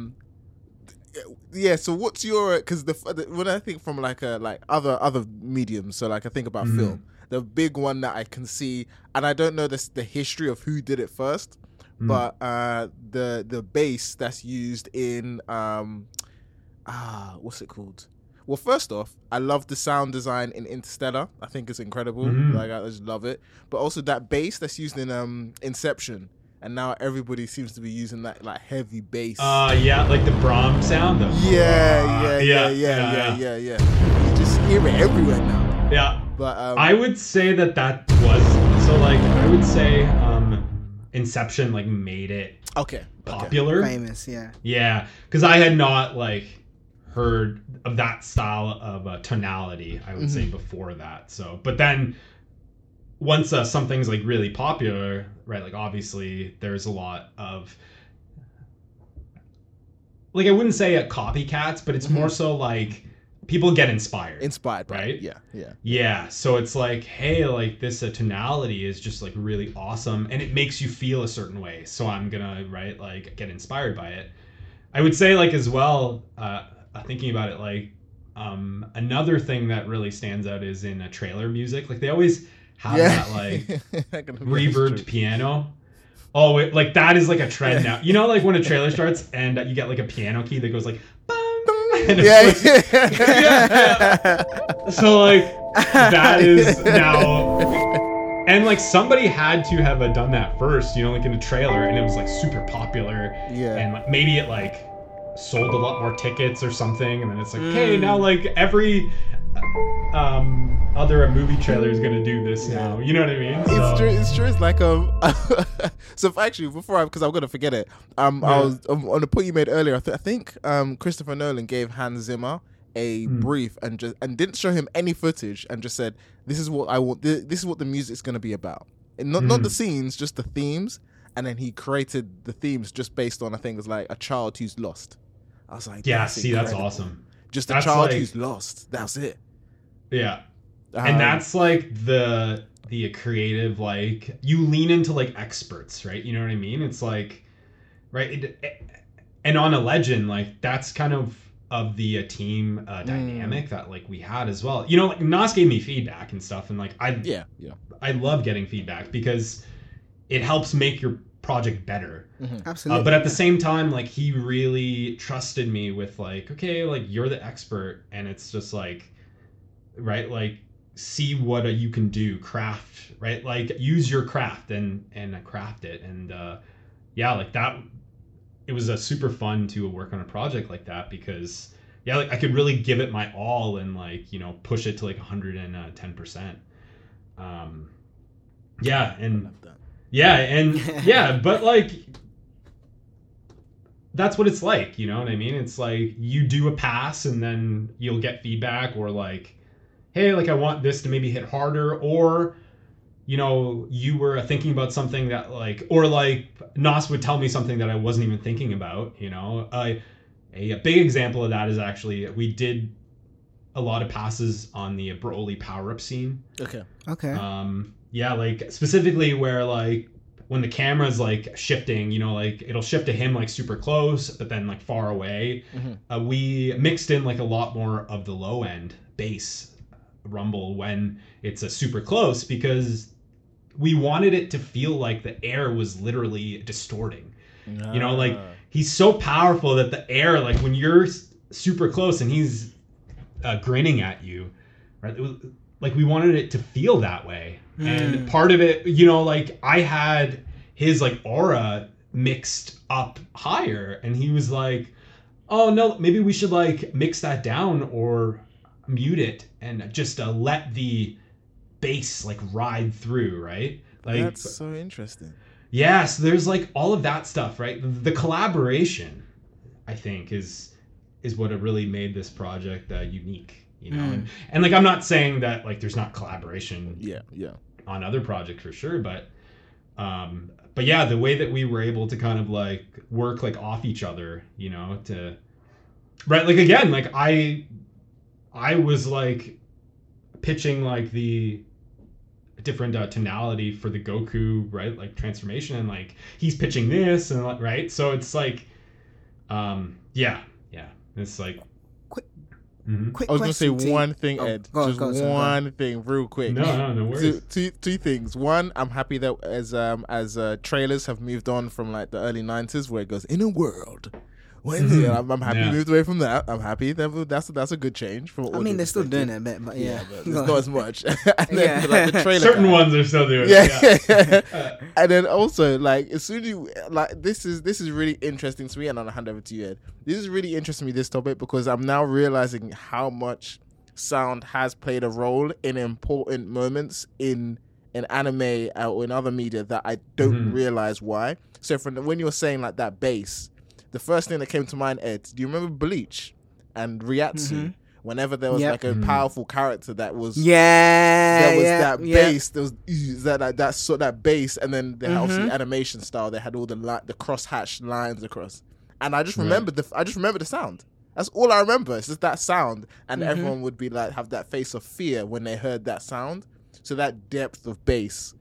so what's your, because when I think from like other mediums, so like I think about film, the big one that I can see, and I don't know the history of who did it first, but the bass that's used in what's it called? Well, first off, I love the sound design in Interstellar. I think it's incredible. Like I just love it. But also that bass that's used in Inception, and now everybody seems to be using that like heavy bass. Like the Brahm sound. Yeah. You just hear it everywhere now. Yeah. But I would say that was so. Like I would say, Inception like made it popular, famous. Yeah, because I had not like heard of that style of tonality, I would say, before that. So, but then once something's like really popular, right? Like obviously there's a lot of like, I wouldn't say copycats, but it's more so like people get inspired, right? Yeah. So it's like, hey, like this tonality is just like really awesome, and it makes you feel a certain way. So I'm gonna like get inspired by it. I would say like as well. Thinking about it, like another thing that really stands out is in trailer music. Like they always have that like reverbed piano. Oh, like that is like a trend now. You know, like when a trailer starts and you get like a piano key that goes like, bang, So like that is now, and like somebody had to have done that first. You know, like in a trailer, and it was like super popular. Yeah, and like, maybe it like sold a lot more tickets or something, and then it's like, okay, now like every other movie trailer is gonna do this now. You know what I mean? So. It's true. It's like So actually, because I'm gonna forget it. I was on the point you made earlier. I think Christopher Nolan gave Hans Zimmer a brief and didn't show him any footage, and just said, "This is what I want. This is what the music's gonna be about. And not the scenes, just the themes." And then he created the themes just based on, I think it was like a child who's lost. I was like, yeah, that's awesome. Just a child who's lost. That's it. Yeah. And that's like the creative, like you lean into like experts, right? You know what I mean? It's like, right. And on a Legend, like that's kind of the team dynamic that like we had as well. You know, like Nas gave me feedback and stuff. And like, I love getting feedback because it helps make your project better. Absolutely. But at the same time, like he really trusted me with like, okay, like you're the expert, and it's just like, right, like see what you can do, craft, right, like use your craft and craft it, and like that. It was super fun to work on a project like that because like I could really give it my all and like, you know, push it to like 110%. But like that's what it's like, you know what I mean? It's like you do a pass and then you'll get feedback, or like, hey, like I want this to maybe hit harder, or you know, you were thinking about something that like, or like Nos would tell me something that I wasn't even thinking about, you know. A big example of that is actually we did a lot of passes on the Broly power-up scene. Okay. Yeah, like specifically where like when the camera's like shifting, you know, like it'll shift to him like super close, but then like far away. We mixed in like a lot more of the low end bass rumble when it's a super close, because we wanted it to feel like the air was literally distorting. You know, like he's so powerful that the air, like when you're super close and he's grinning at you, right? It was, like we wanted it to feel that way. And part of it, you know, like I had his like aura mixed up higher, and he was like, oh no, maybe we should like mix that down or mute it and just let the bass like ride through, right? Like that's so interesting. Yeah, so there's like all of that stuff, right? The collaboration, I think, is what really made this project unique, you know. And like I'm not saying that like there's not collaboration on other projects for sure, but yeah, the way that we were able to kind of like work like off each other, you know, to right, like again, like I was like pitching like the different tonality for the Goku, right, like transformation, and like he's pitching this, and right, so it's like yeah, it's like quick I was gonna say one thing, Ed. Go one thing real quick. No worries. Two things. One, I'm happy that as trailers have moved on from like the early 90s where it goes in a world. I'm happy we moved away from that. I'm happy that's a good change. From I mean, they're still doing it, but yeah, but it's not as much. And then, like, the trailer certain ones are still doing it. Yeah. And then also, like, as soon as you like, this is really interesting to me, and I'll hand over to you, Ed. This is really interesting to me, this topic, because I'm now realizing how much sound has played a role in important moments in anime or in other media that I don't realize why. So when you were saying like that bass, the first thing that came to mind, Ed, do you remember Bleach and Ryatsu? Whenever there was like a powerful character that was there was that bass, there was that bass, and then they had obviously animation style. They had all the cross-hatched lines across, and I just remembered the sound. That's all I remember. It's just that sound, and everyone would be like have that face of fear when they heard that sound. So that depth of bass,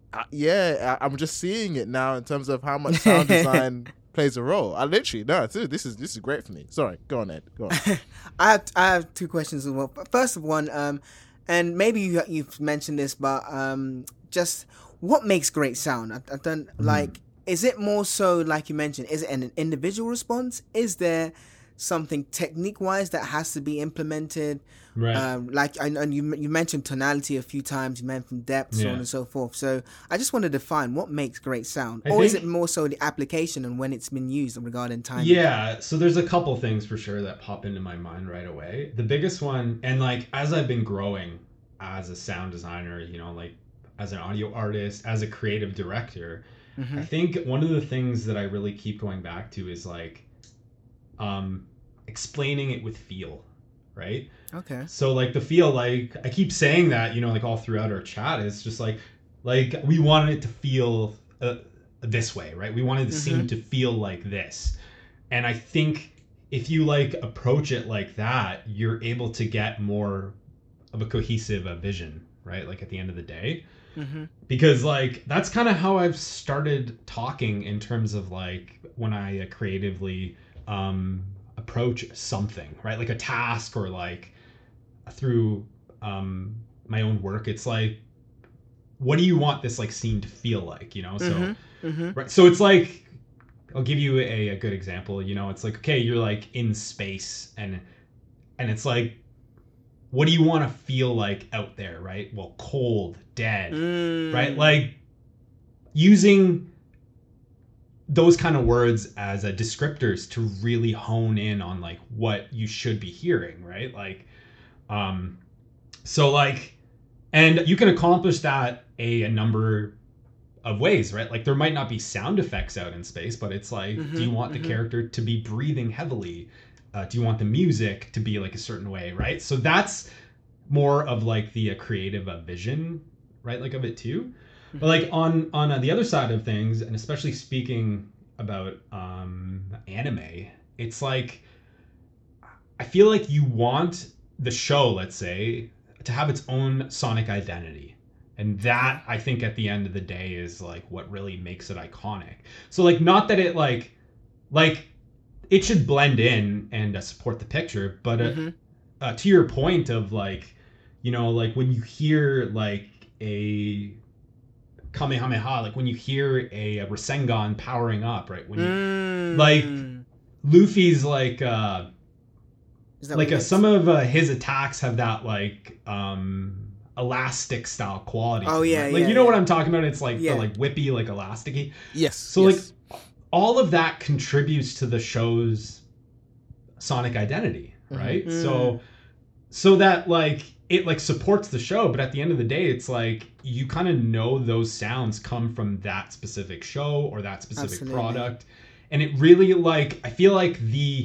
I'm just seeing it now in terms of how much sound design plays a role. This is great for me. Sorry, go on, Ed. Go on. I have two questions as well. First of one, and maybe you've mentioned this, but just what makes great sound? I don't like. Is it more so like you mentioned? Is it an individual response? Is there something technique-wise that has to be implemented? Right. Like and you mentioned tonality a few times. You mentioned depth, so on and so forth. So I just want to define what makes great sound, is it more so the application and when it's been used regarding time? Yeah. So there's a couple things for sure that pop into my mind right away. The biggest one, and like as I've been growing as a sound designer, you know, like as an audio artist, as a creative director, I think one of the things that I really keep going back to is like explaining it with feel. Right? Okay. So like the feel, like I keep saying that, you know, like all throughout our chat, it's just like we wanted it to feel this way, right? We wanted the scene to feel like this. And I think if you like approach it like that, you're able to get more of a cohesive vision, right? Like at the end of the day. Because like that's kind of how I've started talking in terms of like when I creatively approach something, right? Like a task, or like through my own work, it's like, what do you want this like scene to feel like, you know? So right, so it's like, I'll give you a good example, you know. It's like, okay, you're like in space, and it's like, what do you want to feel like out there, right? Well, cold, dead, right? Like using those kind of words as descriptors to really hone in on like what you should be hearing, right? Like so like, and you can accomplish that a number of ways, right? Like there might not be sound effects out in space, but it's like, do you want the character to be breathing heavily? Do you want the music to be like a certain way, right? So that's more of like the creative vision, right? Like of it too. But like on the other side of things, and especially speaking about anime, it's like I feel like you want the show, let's say, to have its own sonic identity. And that, I think, at the end of the day is like what really makes it iconic. So like, not that it like it should blend in and support the picture, but to your point of like, you know, like when you hear like a Kamehameha, like when you hear a Rasengan powering up, right? When you like Luffy's like some of his attacks have that like elastic style quality. Oh yeah, right? Like you know what I'm talking about? It's like the like whippy, like elasticy. Yes. So like all of that contributes to the show's sonic identity, right? So that like it like supports the show, but at the end of the day, it's like you kind of know those sounds come from that specific show or that specific product, and it really like I feel like the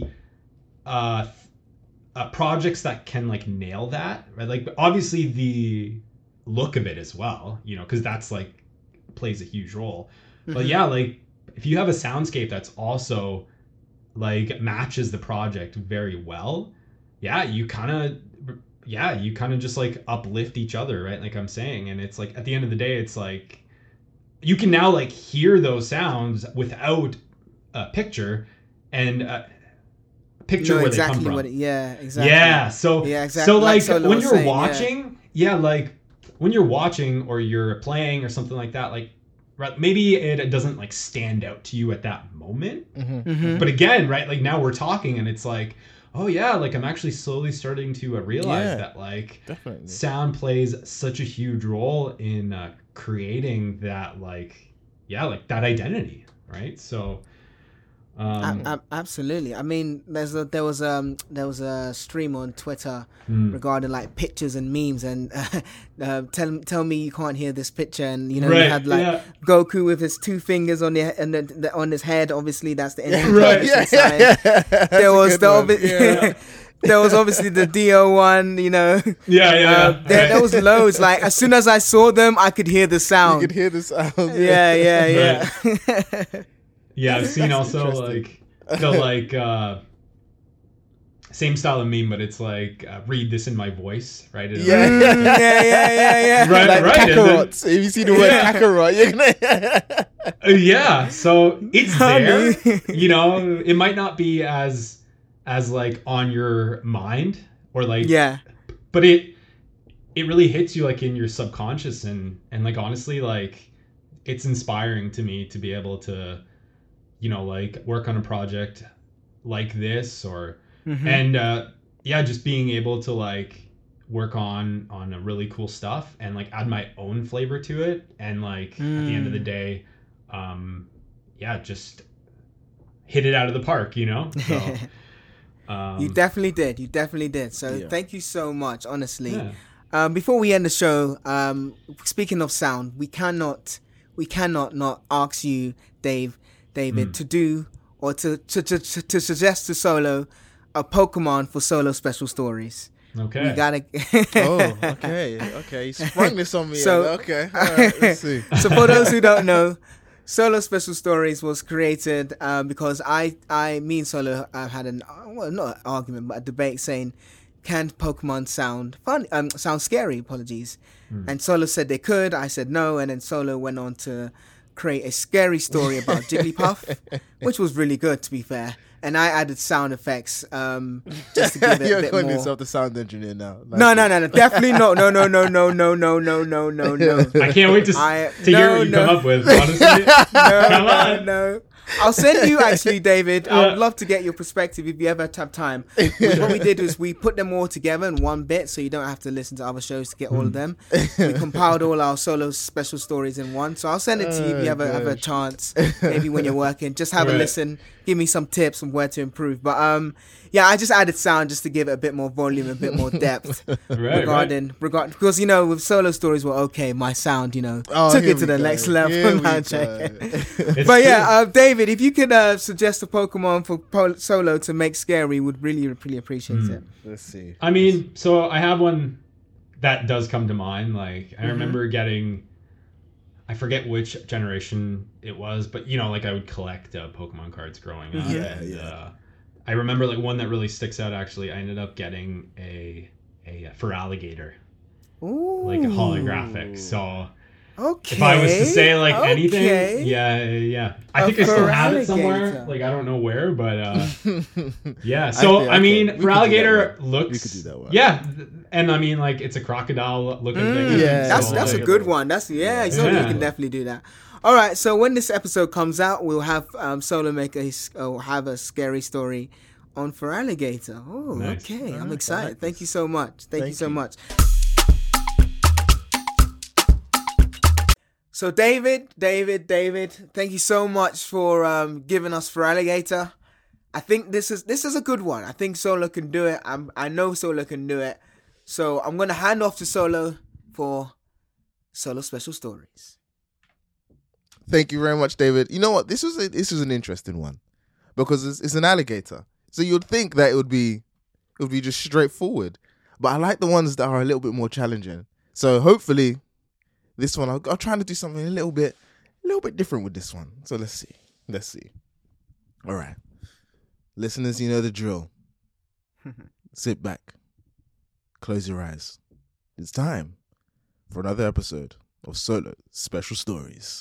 projects that can like nail that, right? Like obviously the look of it as well, you know, because that's like plays a huge role. But yeah, like if you have a soundscape that's also like matches the project very well, you kind of just like uplift each other, right? Like I'm saying, and it's like at the end of the day, it's like you can now like hear those sounds without a picture and picture where exactly they come from. Exactly. Yeah. So exactly. So like Solo when you're saying, watching, like when you're watching or you're playing or something like that, like right, maybe it doesn't like stand out to you at that moment. But again, right, like now we're talking and it's like, oh yeah, like I'm actually slowly starting to realize that like sound plays such a huge role in creating that like that identity, right? So absolutely. I mean, there was a stream on Twitter regarding like pictures and memes, and tell me you can't hear this picture, and you know you had like Goku with his two fingers on on his head. Obviously, that's the end. There was there was obviously the Dio one, you know. There was loads. Like as soon as I saw them, I could hear the sound. You could hear the sound. Yeah. Yeah, I've seen also like the like same style of meme, but it's like read this in my voice, right? Yeah. Right, like right. Kakarot. If you see the word Kakarot, you're gonna yeah, so it's there. You know, it might not be as like on your mind or like but it really hits you like in your subconscious and like honestly like it's inspiring to me to be able to, you know, like work on a project like this or and just being able to like work on a really cool stuff and like add my own flavor to it and like at the end of the day just hit it out of the park, you know. So you definitely did so thank you so much, honestly. Before we end the show, speaking of sound, we cannot not ask you, David, to do or to suggest to Solo a Pokemon for Solo Special Stories. Okay. We gotta. Okay. You sprung this on me. So, okay. All right, let's see. So for those who don't know, Solo Special Stories was created because me and Solo had not an argument, but a debate saying, can Pokemon sound scary? Apologies. And Solo said they could. I said no, and then Solo went on to create a scary story about Jigglypuff, which was really good, to be fair. And I added sound effects just to give it You're a bit calling more. yourself the sound engineer now. No, definitely not. No. I can't wait to hear what you come up with, honestly. No. I'll send you, actually, David. I would love to get your perspective if you ever have time. What we did was we put them all together in one bit, so you don't have to listen to other shows to get all of them. We compiled all our solo special stories in one. So I'll send it to you if you ever have a chance, maybe when you're working. Just have a listen. Give me some tips on where to improve. But yeah, I just added sound just to give it a bit more volume, a bit more depth regarding because with solo stories were okay. My sound, took it to the next level. But yeah, David, if you could suggest a Pokemon for solo to make scary, would really appreciate it. Let's see. I mean, so I have one that does come to mind. Like I remember getting, I forget which generation it was, but like I would collect Pokemon cards growing up. Yeah. I remember like one that really sticks out. Actually, I ended up getting a Feraligatr, like a holographic. So if I was to say like anything, yeah, I think I still have it somewhere. Like I don't know where, but yeah. So I mean, Feraligatr looks. We could do that one. Yeah, and I mean like it's a crocodile looking thing. Yeah, that's a good one. So you can definitely do that. All right, so when this episode comes out, we'll have Solo make have a scary story on Feraligatr. Oh, nice. Okay, I'm excited. Thank you so much. Thank you so much. So David, thank you so much for giving us Feraligatr. I think this is a good one. I think Solo can do it. I know Solo can do it. So I'm gonna hand off to Solo for Solo Special Stories. Thank you very much, David. You know what? This was an interesting one because it's an alligator. So you'd think that it would be just straightforward, but I like the ones that are a little bit more challenging. So hopefully, this one I'll try to do something a little bit different with this one. So let's see. All right, listeners, you know the drill. Sit back, close your eyes. It's time for another episode of Solo Special Stories.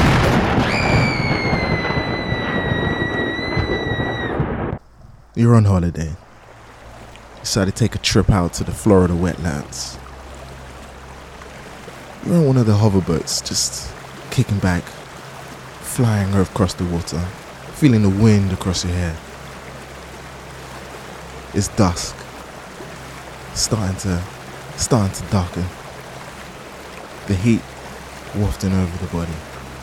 You're on holiday. You decided to take a trip out to the Florida wetlands. You're on one of the hoverboats, just kicking back, flying across the water, feeling the wind across your hair. It's dusk, starting to darken. The heat wafting over the body.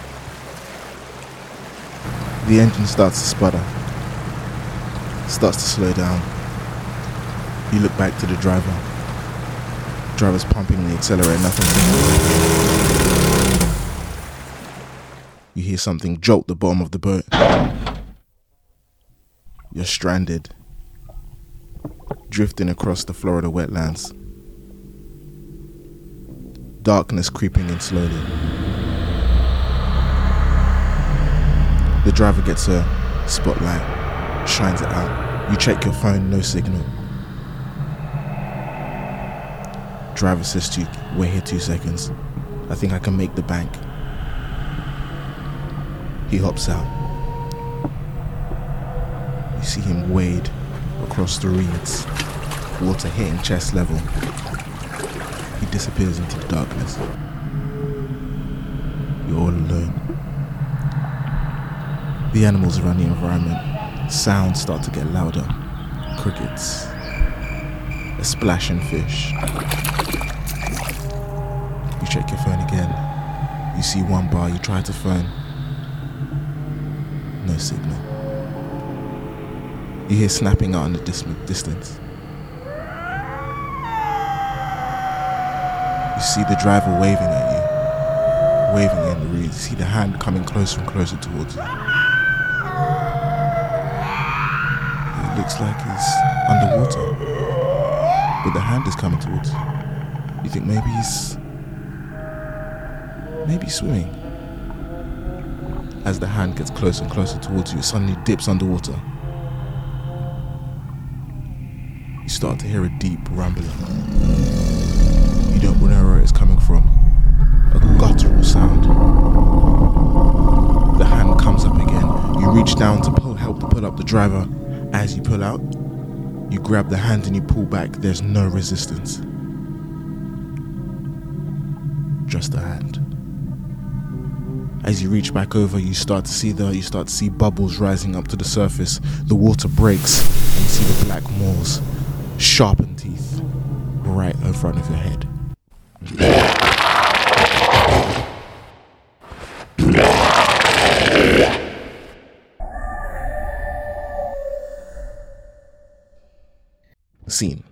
The engine starts to sputter, starts to slow down. You look back to the driver. Driver's pumping the accelerator, nothing. You hear something jolt the bottom of the boat. You're stranded, drifting across the Florida wetlands. Darkness creeping in slowly. The driver gets a spotlight, shines it out. You check your phone, no signal. Driver says to you, wait here 2 seconds. I think I can make the bank. He hops out. You see him wade across the reeds, water hitting chest level. He disappears into the darkness. You're all alone. The animals around the environment, sounds start to get louder. Crickets, a splashing fish. You check your phone again. You see one bar, you try to phone. No signal. You hear snapping out in the distance. You see the driver waving at you, waving in the reeds. You see the hand coming closer and closer towards you. It looks like he's underwater, but the hand is coming towards you. You think maybe he's swimming. As the hand gets closer and closer towards you, it suddenly dips underwater. You start to hear a deep rumbling. You don't know where it's coming from. A guttural sound. The hand comes up again. You reach down to help to pull up the driver. As you pull out, you grab the hand and you pull back. There's no resistance. Just a hand. As you reach back over, you start to see bubbles rising up to the surface. The water breaks, and you see the black maws, sharpened teeth, right in front of your head. Scene.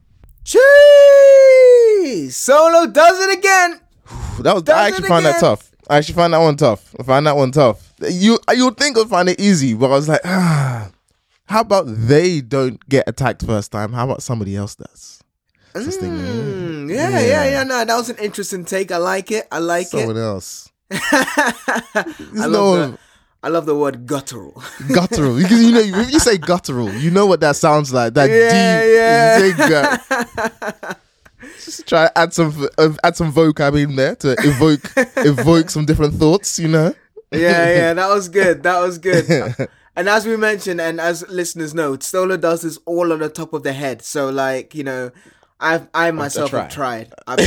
Jeez! Solo does it again. I actually found that tough. I found that one tough. You would think I'd find it easy, but I was like, how about they don't get attacked first time? How about somebody else does? Yeah. No, that was an interesting take. I like it. Someone else. I love the word guttural. Guttural, because you know if you say guttural, you know what that sounds like. That deep. Yeah. Just try to add some vocab in there to evoke some different thoughts. You know. Yeah. That was good. And as we mentioned, and as listeners know, Solo does this all on the top of the head. So like, you know, I myself have tried, and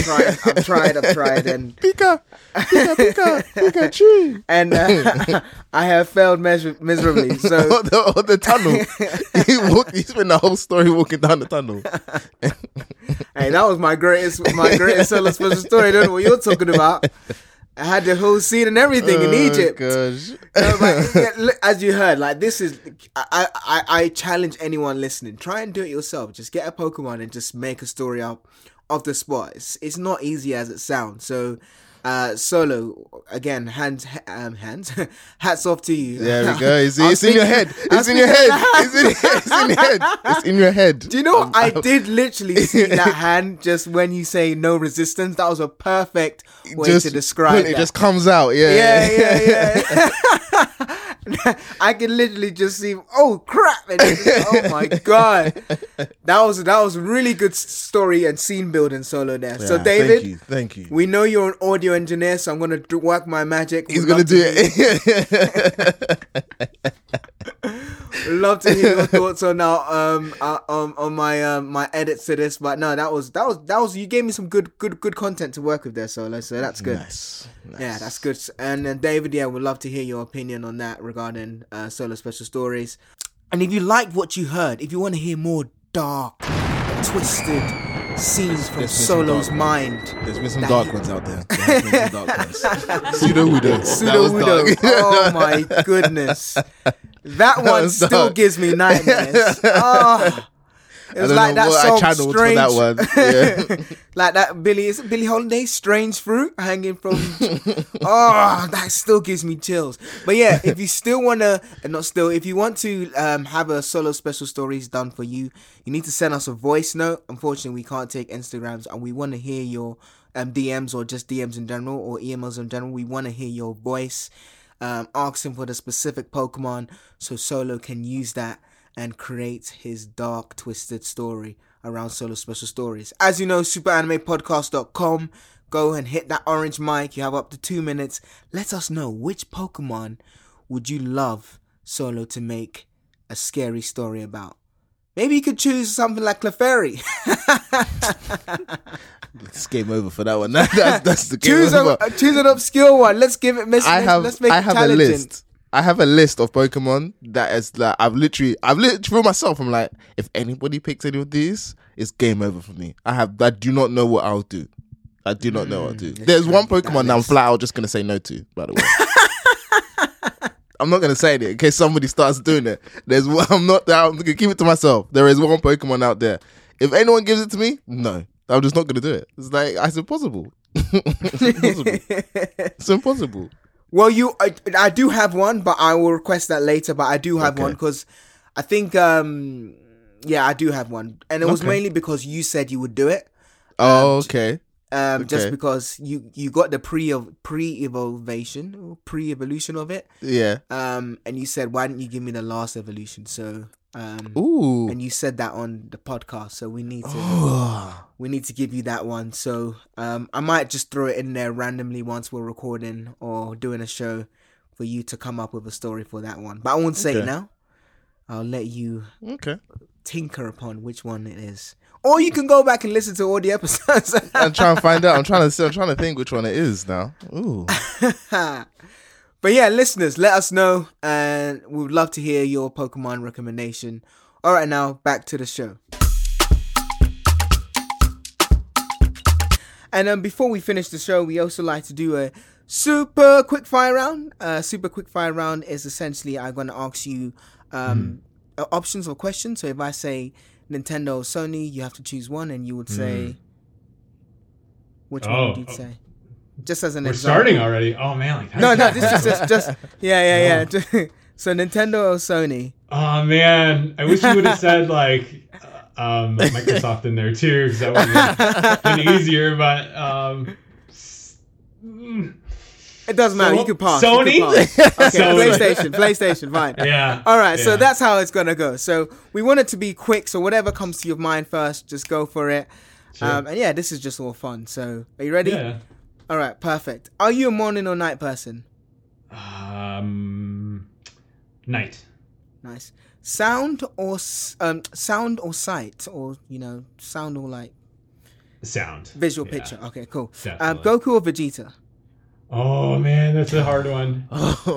Pikachu, and I have failed miserably. So the tunnel, he spent the whole story walking down the tunnel. Hey, that was my greatest Solo special story. I don't know what you're talking about. I had the whole scene and everything in Egypt. Gosh. As you heard, like this is, I challenge anyone listening. Try and do it yourself. Just get a Pokemon and just make a story up of the spot. It's not easy as it sounds. So, Solo, again, hats off to you. There we go. It's in your head. It's in your head. Do you know what? I did literally see that hand just when you say no resistance. That was a perfect way to describe it. It just comes out. Yeah. I can literally just see, oh crap. Oh my God. That was a really good story and scene building, Solo there. Yeah, so David, thank you. We know you're an audio engineer, so I'm going to work my magic. He's going to do it. Love to hear your thoughts on my edits to this, but no, that was you gave me some good content to work with there, Solo. So that's good. Nice. Yeah, that's good. And then David, we'd love to hear your opinion on that regarding Solo special stories. And if you liked what you heard, if you want to hear more dark, twisted scenes from Solo's mind, there's been some dark ones out there. Pseudo Widow. Oh my goodness. That one still dark. Gives me nightmares. It was like that song, Strange. That one. Yeah. Like that Billie Holiday, Strange Fruit, hanging from. That still gives me chills. But yeah, if you still want to, if you want to have a Solo special stories done for you, you need to send us a voice note. Unfortunately, we can't take Instagrams, and we want to hear your DMs or just DMs in general or emails in general. We want to hear your voice. Asking for the specific Pokemon so Solo can use that and create his dark, twisted story around Solo special stories. As you know, superanimepodcast.com. Go and hit that orange mic. You have up to 2 minutes. Let us know which Pokemon would you love Solo to make a scary story about. Maybe you could choose something like Clefairy. It's game over for that one. That's the game over. Choose an obscure one. Let's give it. Let's make it challenging. I have a list of Pokemon that is like I've literally for myself. I'm like, if anybody picks any of these, it's game over for me. I do not know what I'll do. I do not know what I'll do. There's one Pokemon that I'm flat out just gonna say no to. By the way, I'm not gonna say it in case somebody starts doing it. I'm gonna keep it to myself. There is one Pokemon out there. If anyone gives it to me, no, I'm just not gonna do it. It's like it's impossible. It's impossible. Well, I do have one, but I will request that later. But I do have one because I think, I do have one, and it was mainly because you said you would do it. Okay. Just because you got the pre-evolution of it. Yeah. And you said, why didn't you give me the last evolution? So. Ooh. And you said that on the podcast, so we need to give you that one. So I might just throw it in there randomly once we're recording or doing a show for you to come up with a story for that one. But I won't say it now. I'll let you tinker upon which one it is. Or you can go back and listen to all the episodes and try and find out. I'm trying to think which one it is now. Ooh. But yeah, listeners, let us know, and we would love to hear your Pokemon recommendation. All right, now back to the show. And before we finish the show, we also like to do a super quickfire round. Super quickfire round is essentially I'm going to ask you options or questions. So if I say Nintendo or Sony, you have to choose one, and you would say which one would you say? Just as an We're example. starting already. Oh man, like No, this is just yeah. So Nintendo or Sony? Oh man, I wish you would have said like Microsoft in there too, because that would have been easier. But it doesn't matter. You can pass. Sony. You can pass. Okay, Sony. PlayStation, fine. Yeah. All right, yeah. so that's how it's gonna go. So we want it to be quick. So whatever comes to your mind first, just go for it. Sure. And yeah, this is just all fun. So are you ready? Yeah. All right, perfect. Are you a morning or night person? Night. Nice. Sound or sight, or sound or like Sound. visual Yeah, picture. Okay, cool. definitely. Goku or Vegeta? Oh man, that's a hard one.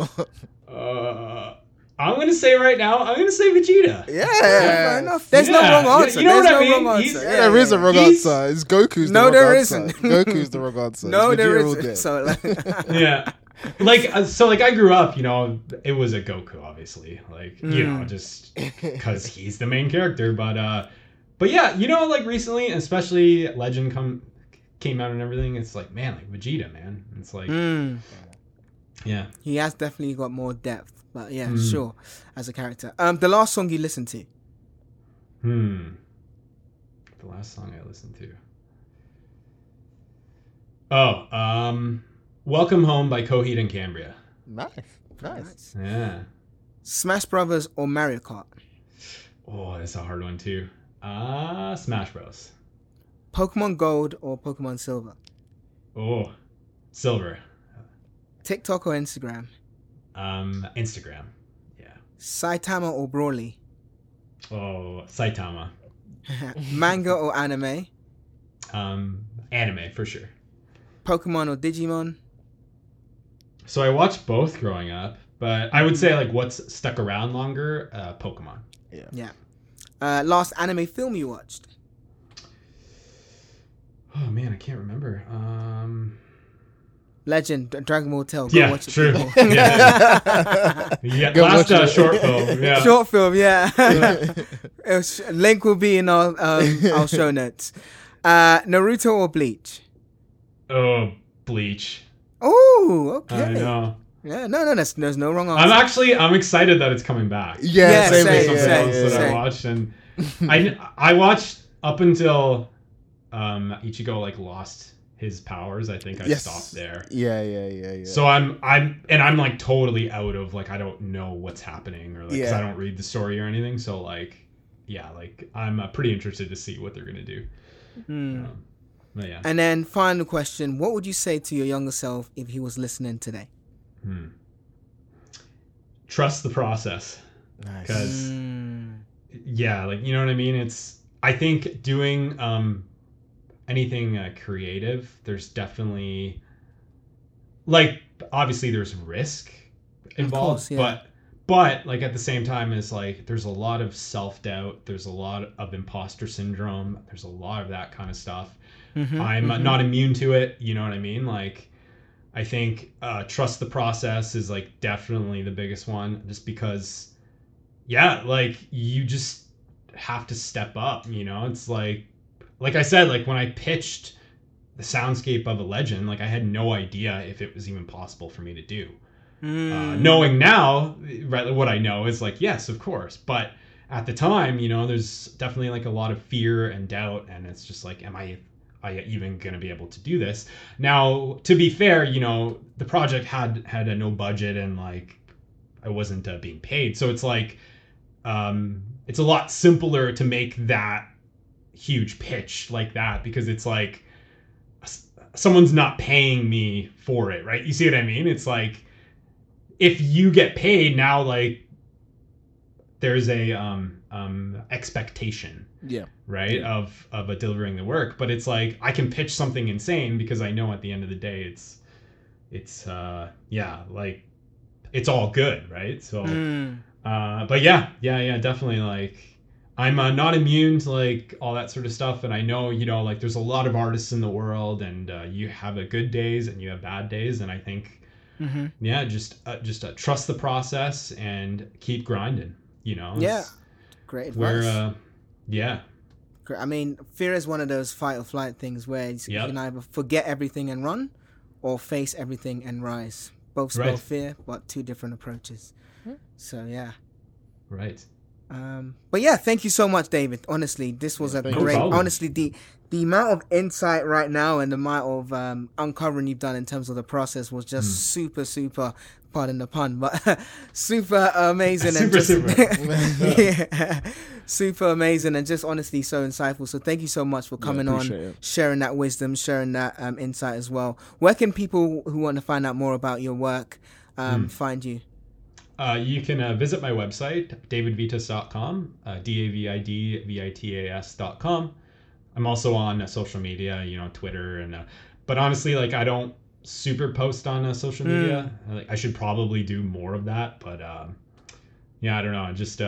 I'm gonna say right now, I'm gonna say Vegeta. Yeah, fair enough. There's no Yeah. wong answer. You know There's what no I mean? wrong He's- answer. Yeah, There is a wrong He's- answer. It's Goku's the No, wrong there answer. isn't. Goku's the wrong answer. No, It's there Vegeta all isn't. day. So like, Yeah. Like I grew up, it was a Goku, obviously. Like, just because he's the main character. But yeah, like recently, especially Legend came out and everything. It's like, man, like Vegeta, man. It's like, yeah. he has definitely got more depth. But yeah, sure, as a character. The last song you listened to? The last song I listened to. Oh, Welcome Home by Coheed and Cambria. Nice. Yeah. Smash Brothers or Mario Kart? Oh, that's a hard one too. Smash Bros. Pokemon Gold or Pokemon Silver? Oh, Silver. TikTok or Instagram? Instagram. Yeah. Saitama or Broly? Oh, Saitama. Manga or anime? Anime for sure. Pokemon or Digimon? So I watched both growing up, but I would say like what's stuck around longer, Pokemon. Yeah. Last anime film you watched? Oh man, I can't remember. Legend, Dragon Ball Tale. Go Yeah, watch it, true. people. Yeah, Go last watch it. short film. Yeah. Short film, yeah. Link will be in our show notes. Naruto or Bleach? Oh, Bleach. Oh, okay. I know. Yeah, no, there's no wrong answer. I'm excited that it's coming back. Yeah, same same, here. Something else that same. I watched, and I watched up until Ichigo like lost his powers. I think I stopped there. Yeah. So I'm like totally out of like I don't know what's happening or like 'cause I don't read the story or anything. So like like I'm pretty interested to see what they're gonna do. But yeah. And then final question: what would you say to your younger self if he was listening today? Trust the process. Nice. Because yeah, like you know what I mean. I think doing anything creative, there's definitely like obviously there's risk involved, course, yeah. but like at the same time is like there's a lot of self-doubt, there's a lot of imposter syndrome, there's a lot of that kind of stuff. I'm not immune to it, you know what I mean? Like I think trust the process is like definitely the biggest one, just because like you just have to step up, it's like I said, like when I pitched the soundscape of a Legend, like I had no idea if it was even possible for me to do. Knowing now, right, what I know is like, yes, of course. But at the time, there's definitely like a lot of fear and doubt. And it's just like, am I even going to be able to do this? Now, to be fair, the project had a no budget and like I wasn't being paid. So it's like, it's a lot simpler to make that huge pitch like that because it's like someone's not paying me for it, right? You see what I mean? It's like if you get paid now, like there's a expectation, right, of delivering the work. But it's like I can pitch something insane because I know at the end of the day it's like it's all good, right? So, but yeah, definitely. Like, I'm not immune to like all that sort of stuff, and I know, you know, like there's a lot of artists in the world, and you have a good days and you have bad days, and I think, just trust the process and keep grinding. You know, great advice. Yeah. I mean, fear is one of those fight or flight things where you can either forget everything and run, or face everything and rise. Both spell fear, but two different approaches. So yeah. Right. But yeah, thank you so much, David. Honestly, this was a great. Honestly, the amount of insight right now and the amount of uncovering you've done in terms of the process was just super, pardon the pun, but super amazing. Super amazing, and just honestly so insightful. So thank you so much for coming on, sharing that wisdom, sharing that insight as well. Where can people who want to find out more about your work find you? You can visit my website, davidvitas.com, DAVIDVITAS.com. I'm also on social media, you know, Twitter, and but honestly, like, I don't super post on social media. Like, I should probably do more of that, but I don't know. Just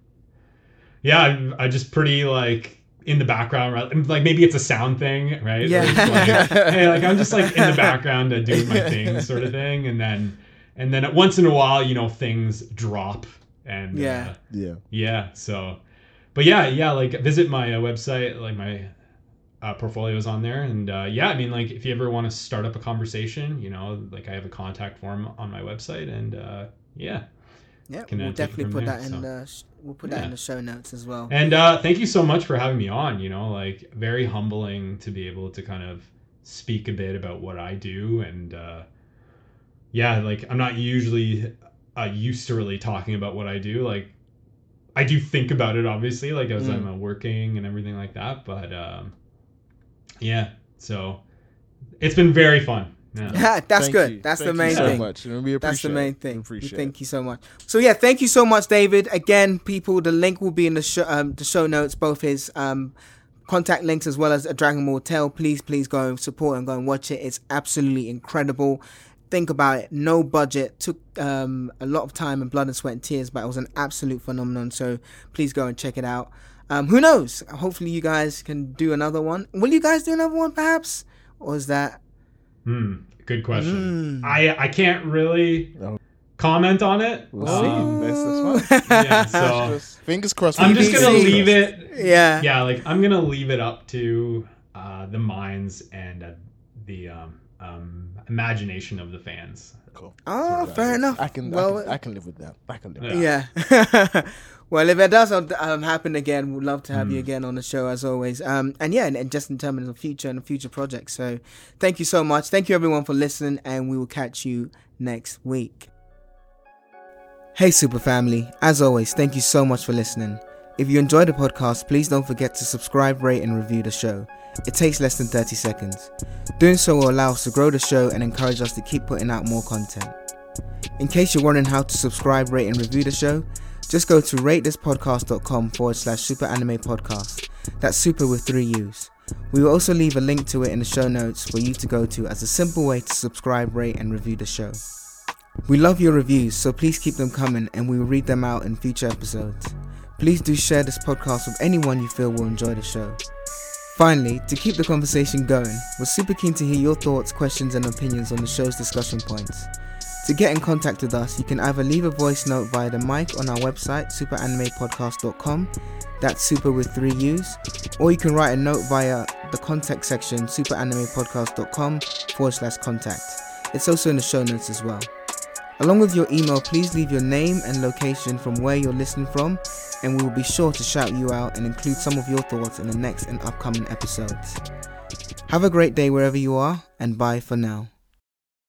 I'm just pretty like in the background, right? Like, maybe it's a sound thing, right? Yeah. Like, hey, like, I'm just like in the background doing my thing, sort of thing, and then once in a while, you know, things drop, and so, but like, visit my website, like my portfolio is on there, and I mean, like, if you ever want to start up a conversation, you know, like, I have a contact form on my website, and we'll definitely put that in we'll put that in the show notes as well. And thank you so much for having me on. You know, like, very humbling to be able to kind of speak a bit about what I do, and like, I'm not usually used to really talking about what I do. Like, I do think about it, obviously, like, as I'm working and everything like that, but so it's been very fun. That's good. That's the main thing. Much. We appreciate That's the main thing. Thank you so much. So yeah, thank you so much, David. Again, people, the link will be in the show notes, both his contact links as well as A Dragon Ball Tale. Please go and support and go and watch it. It's absolutely incredible. Think about it. No budget. Took a lot of time and blood and sweat and tears, but it was an absolute phenomenon. So please go and check it out. Who knows? Hopefully you guys can do another one. Will you guys do another one, perhaps? Or is that... Good question. I can't really comment on it. We'll see. That's fine. So fingers crossed. I'm just gonna leave it. Yeah. Like, I'm gonna leave it up to the minds and the imagination of the fans. Cool. Oh, fair enough. I can live with that. Yeah. Well, if it does happen again, we'd love to have you again on the show, as always. And just in terms of future projects. So thank you so much. Thank you, everyone, for listening, and we will catch you next week. Hey, Super Family. As always, thank you so much for listening. If you enjoyed the podcast, please don't forget to subscribe, rate, and review the show. It takes less than 30 seconds. Doing so will allow us to grow the show and encourage us to keep putting out more content. In case you're wondering how to subscribe, rate, and review the show, just go to ratethispodcast.com/Super Anime Podcast. That's super with 3 U's. We will also leave a link to it in the show notes for you to go to as a simple way to subscribe, rate, and review the show. We love your reviews, so please keep them coming and we will read them out in future episodes. Please do share this podcast with anyone you feel will enjoy the show. Finally, to keep the conversation going, we're super keen to hear your thoughts, questions, and opinions on the show's discussion points. To get in contact with us, you can either leave a voice note via the mic on our website, superanimepodcast.com, that's super with 3 U's, or you can write a note via the contact section, superanimepodcast.com/contact. It's also in the show notes as well. Along with your email, please leave your name and location from where you're listening from, and we will be sure to shout you out and include some of your thoughts in the next and upcoming episodes. Have a great day wherever you are, and bye for now.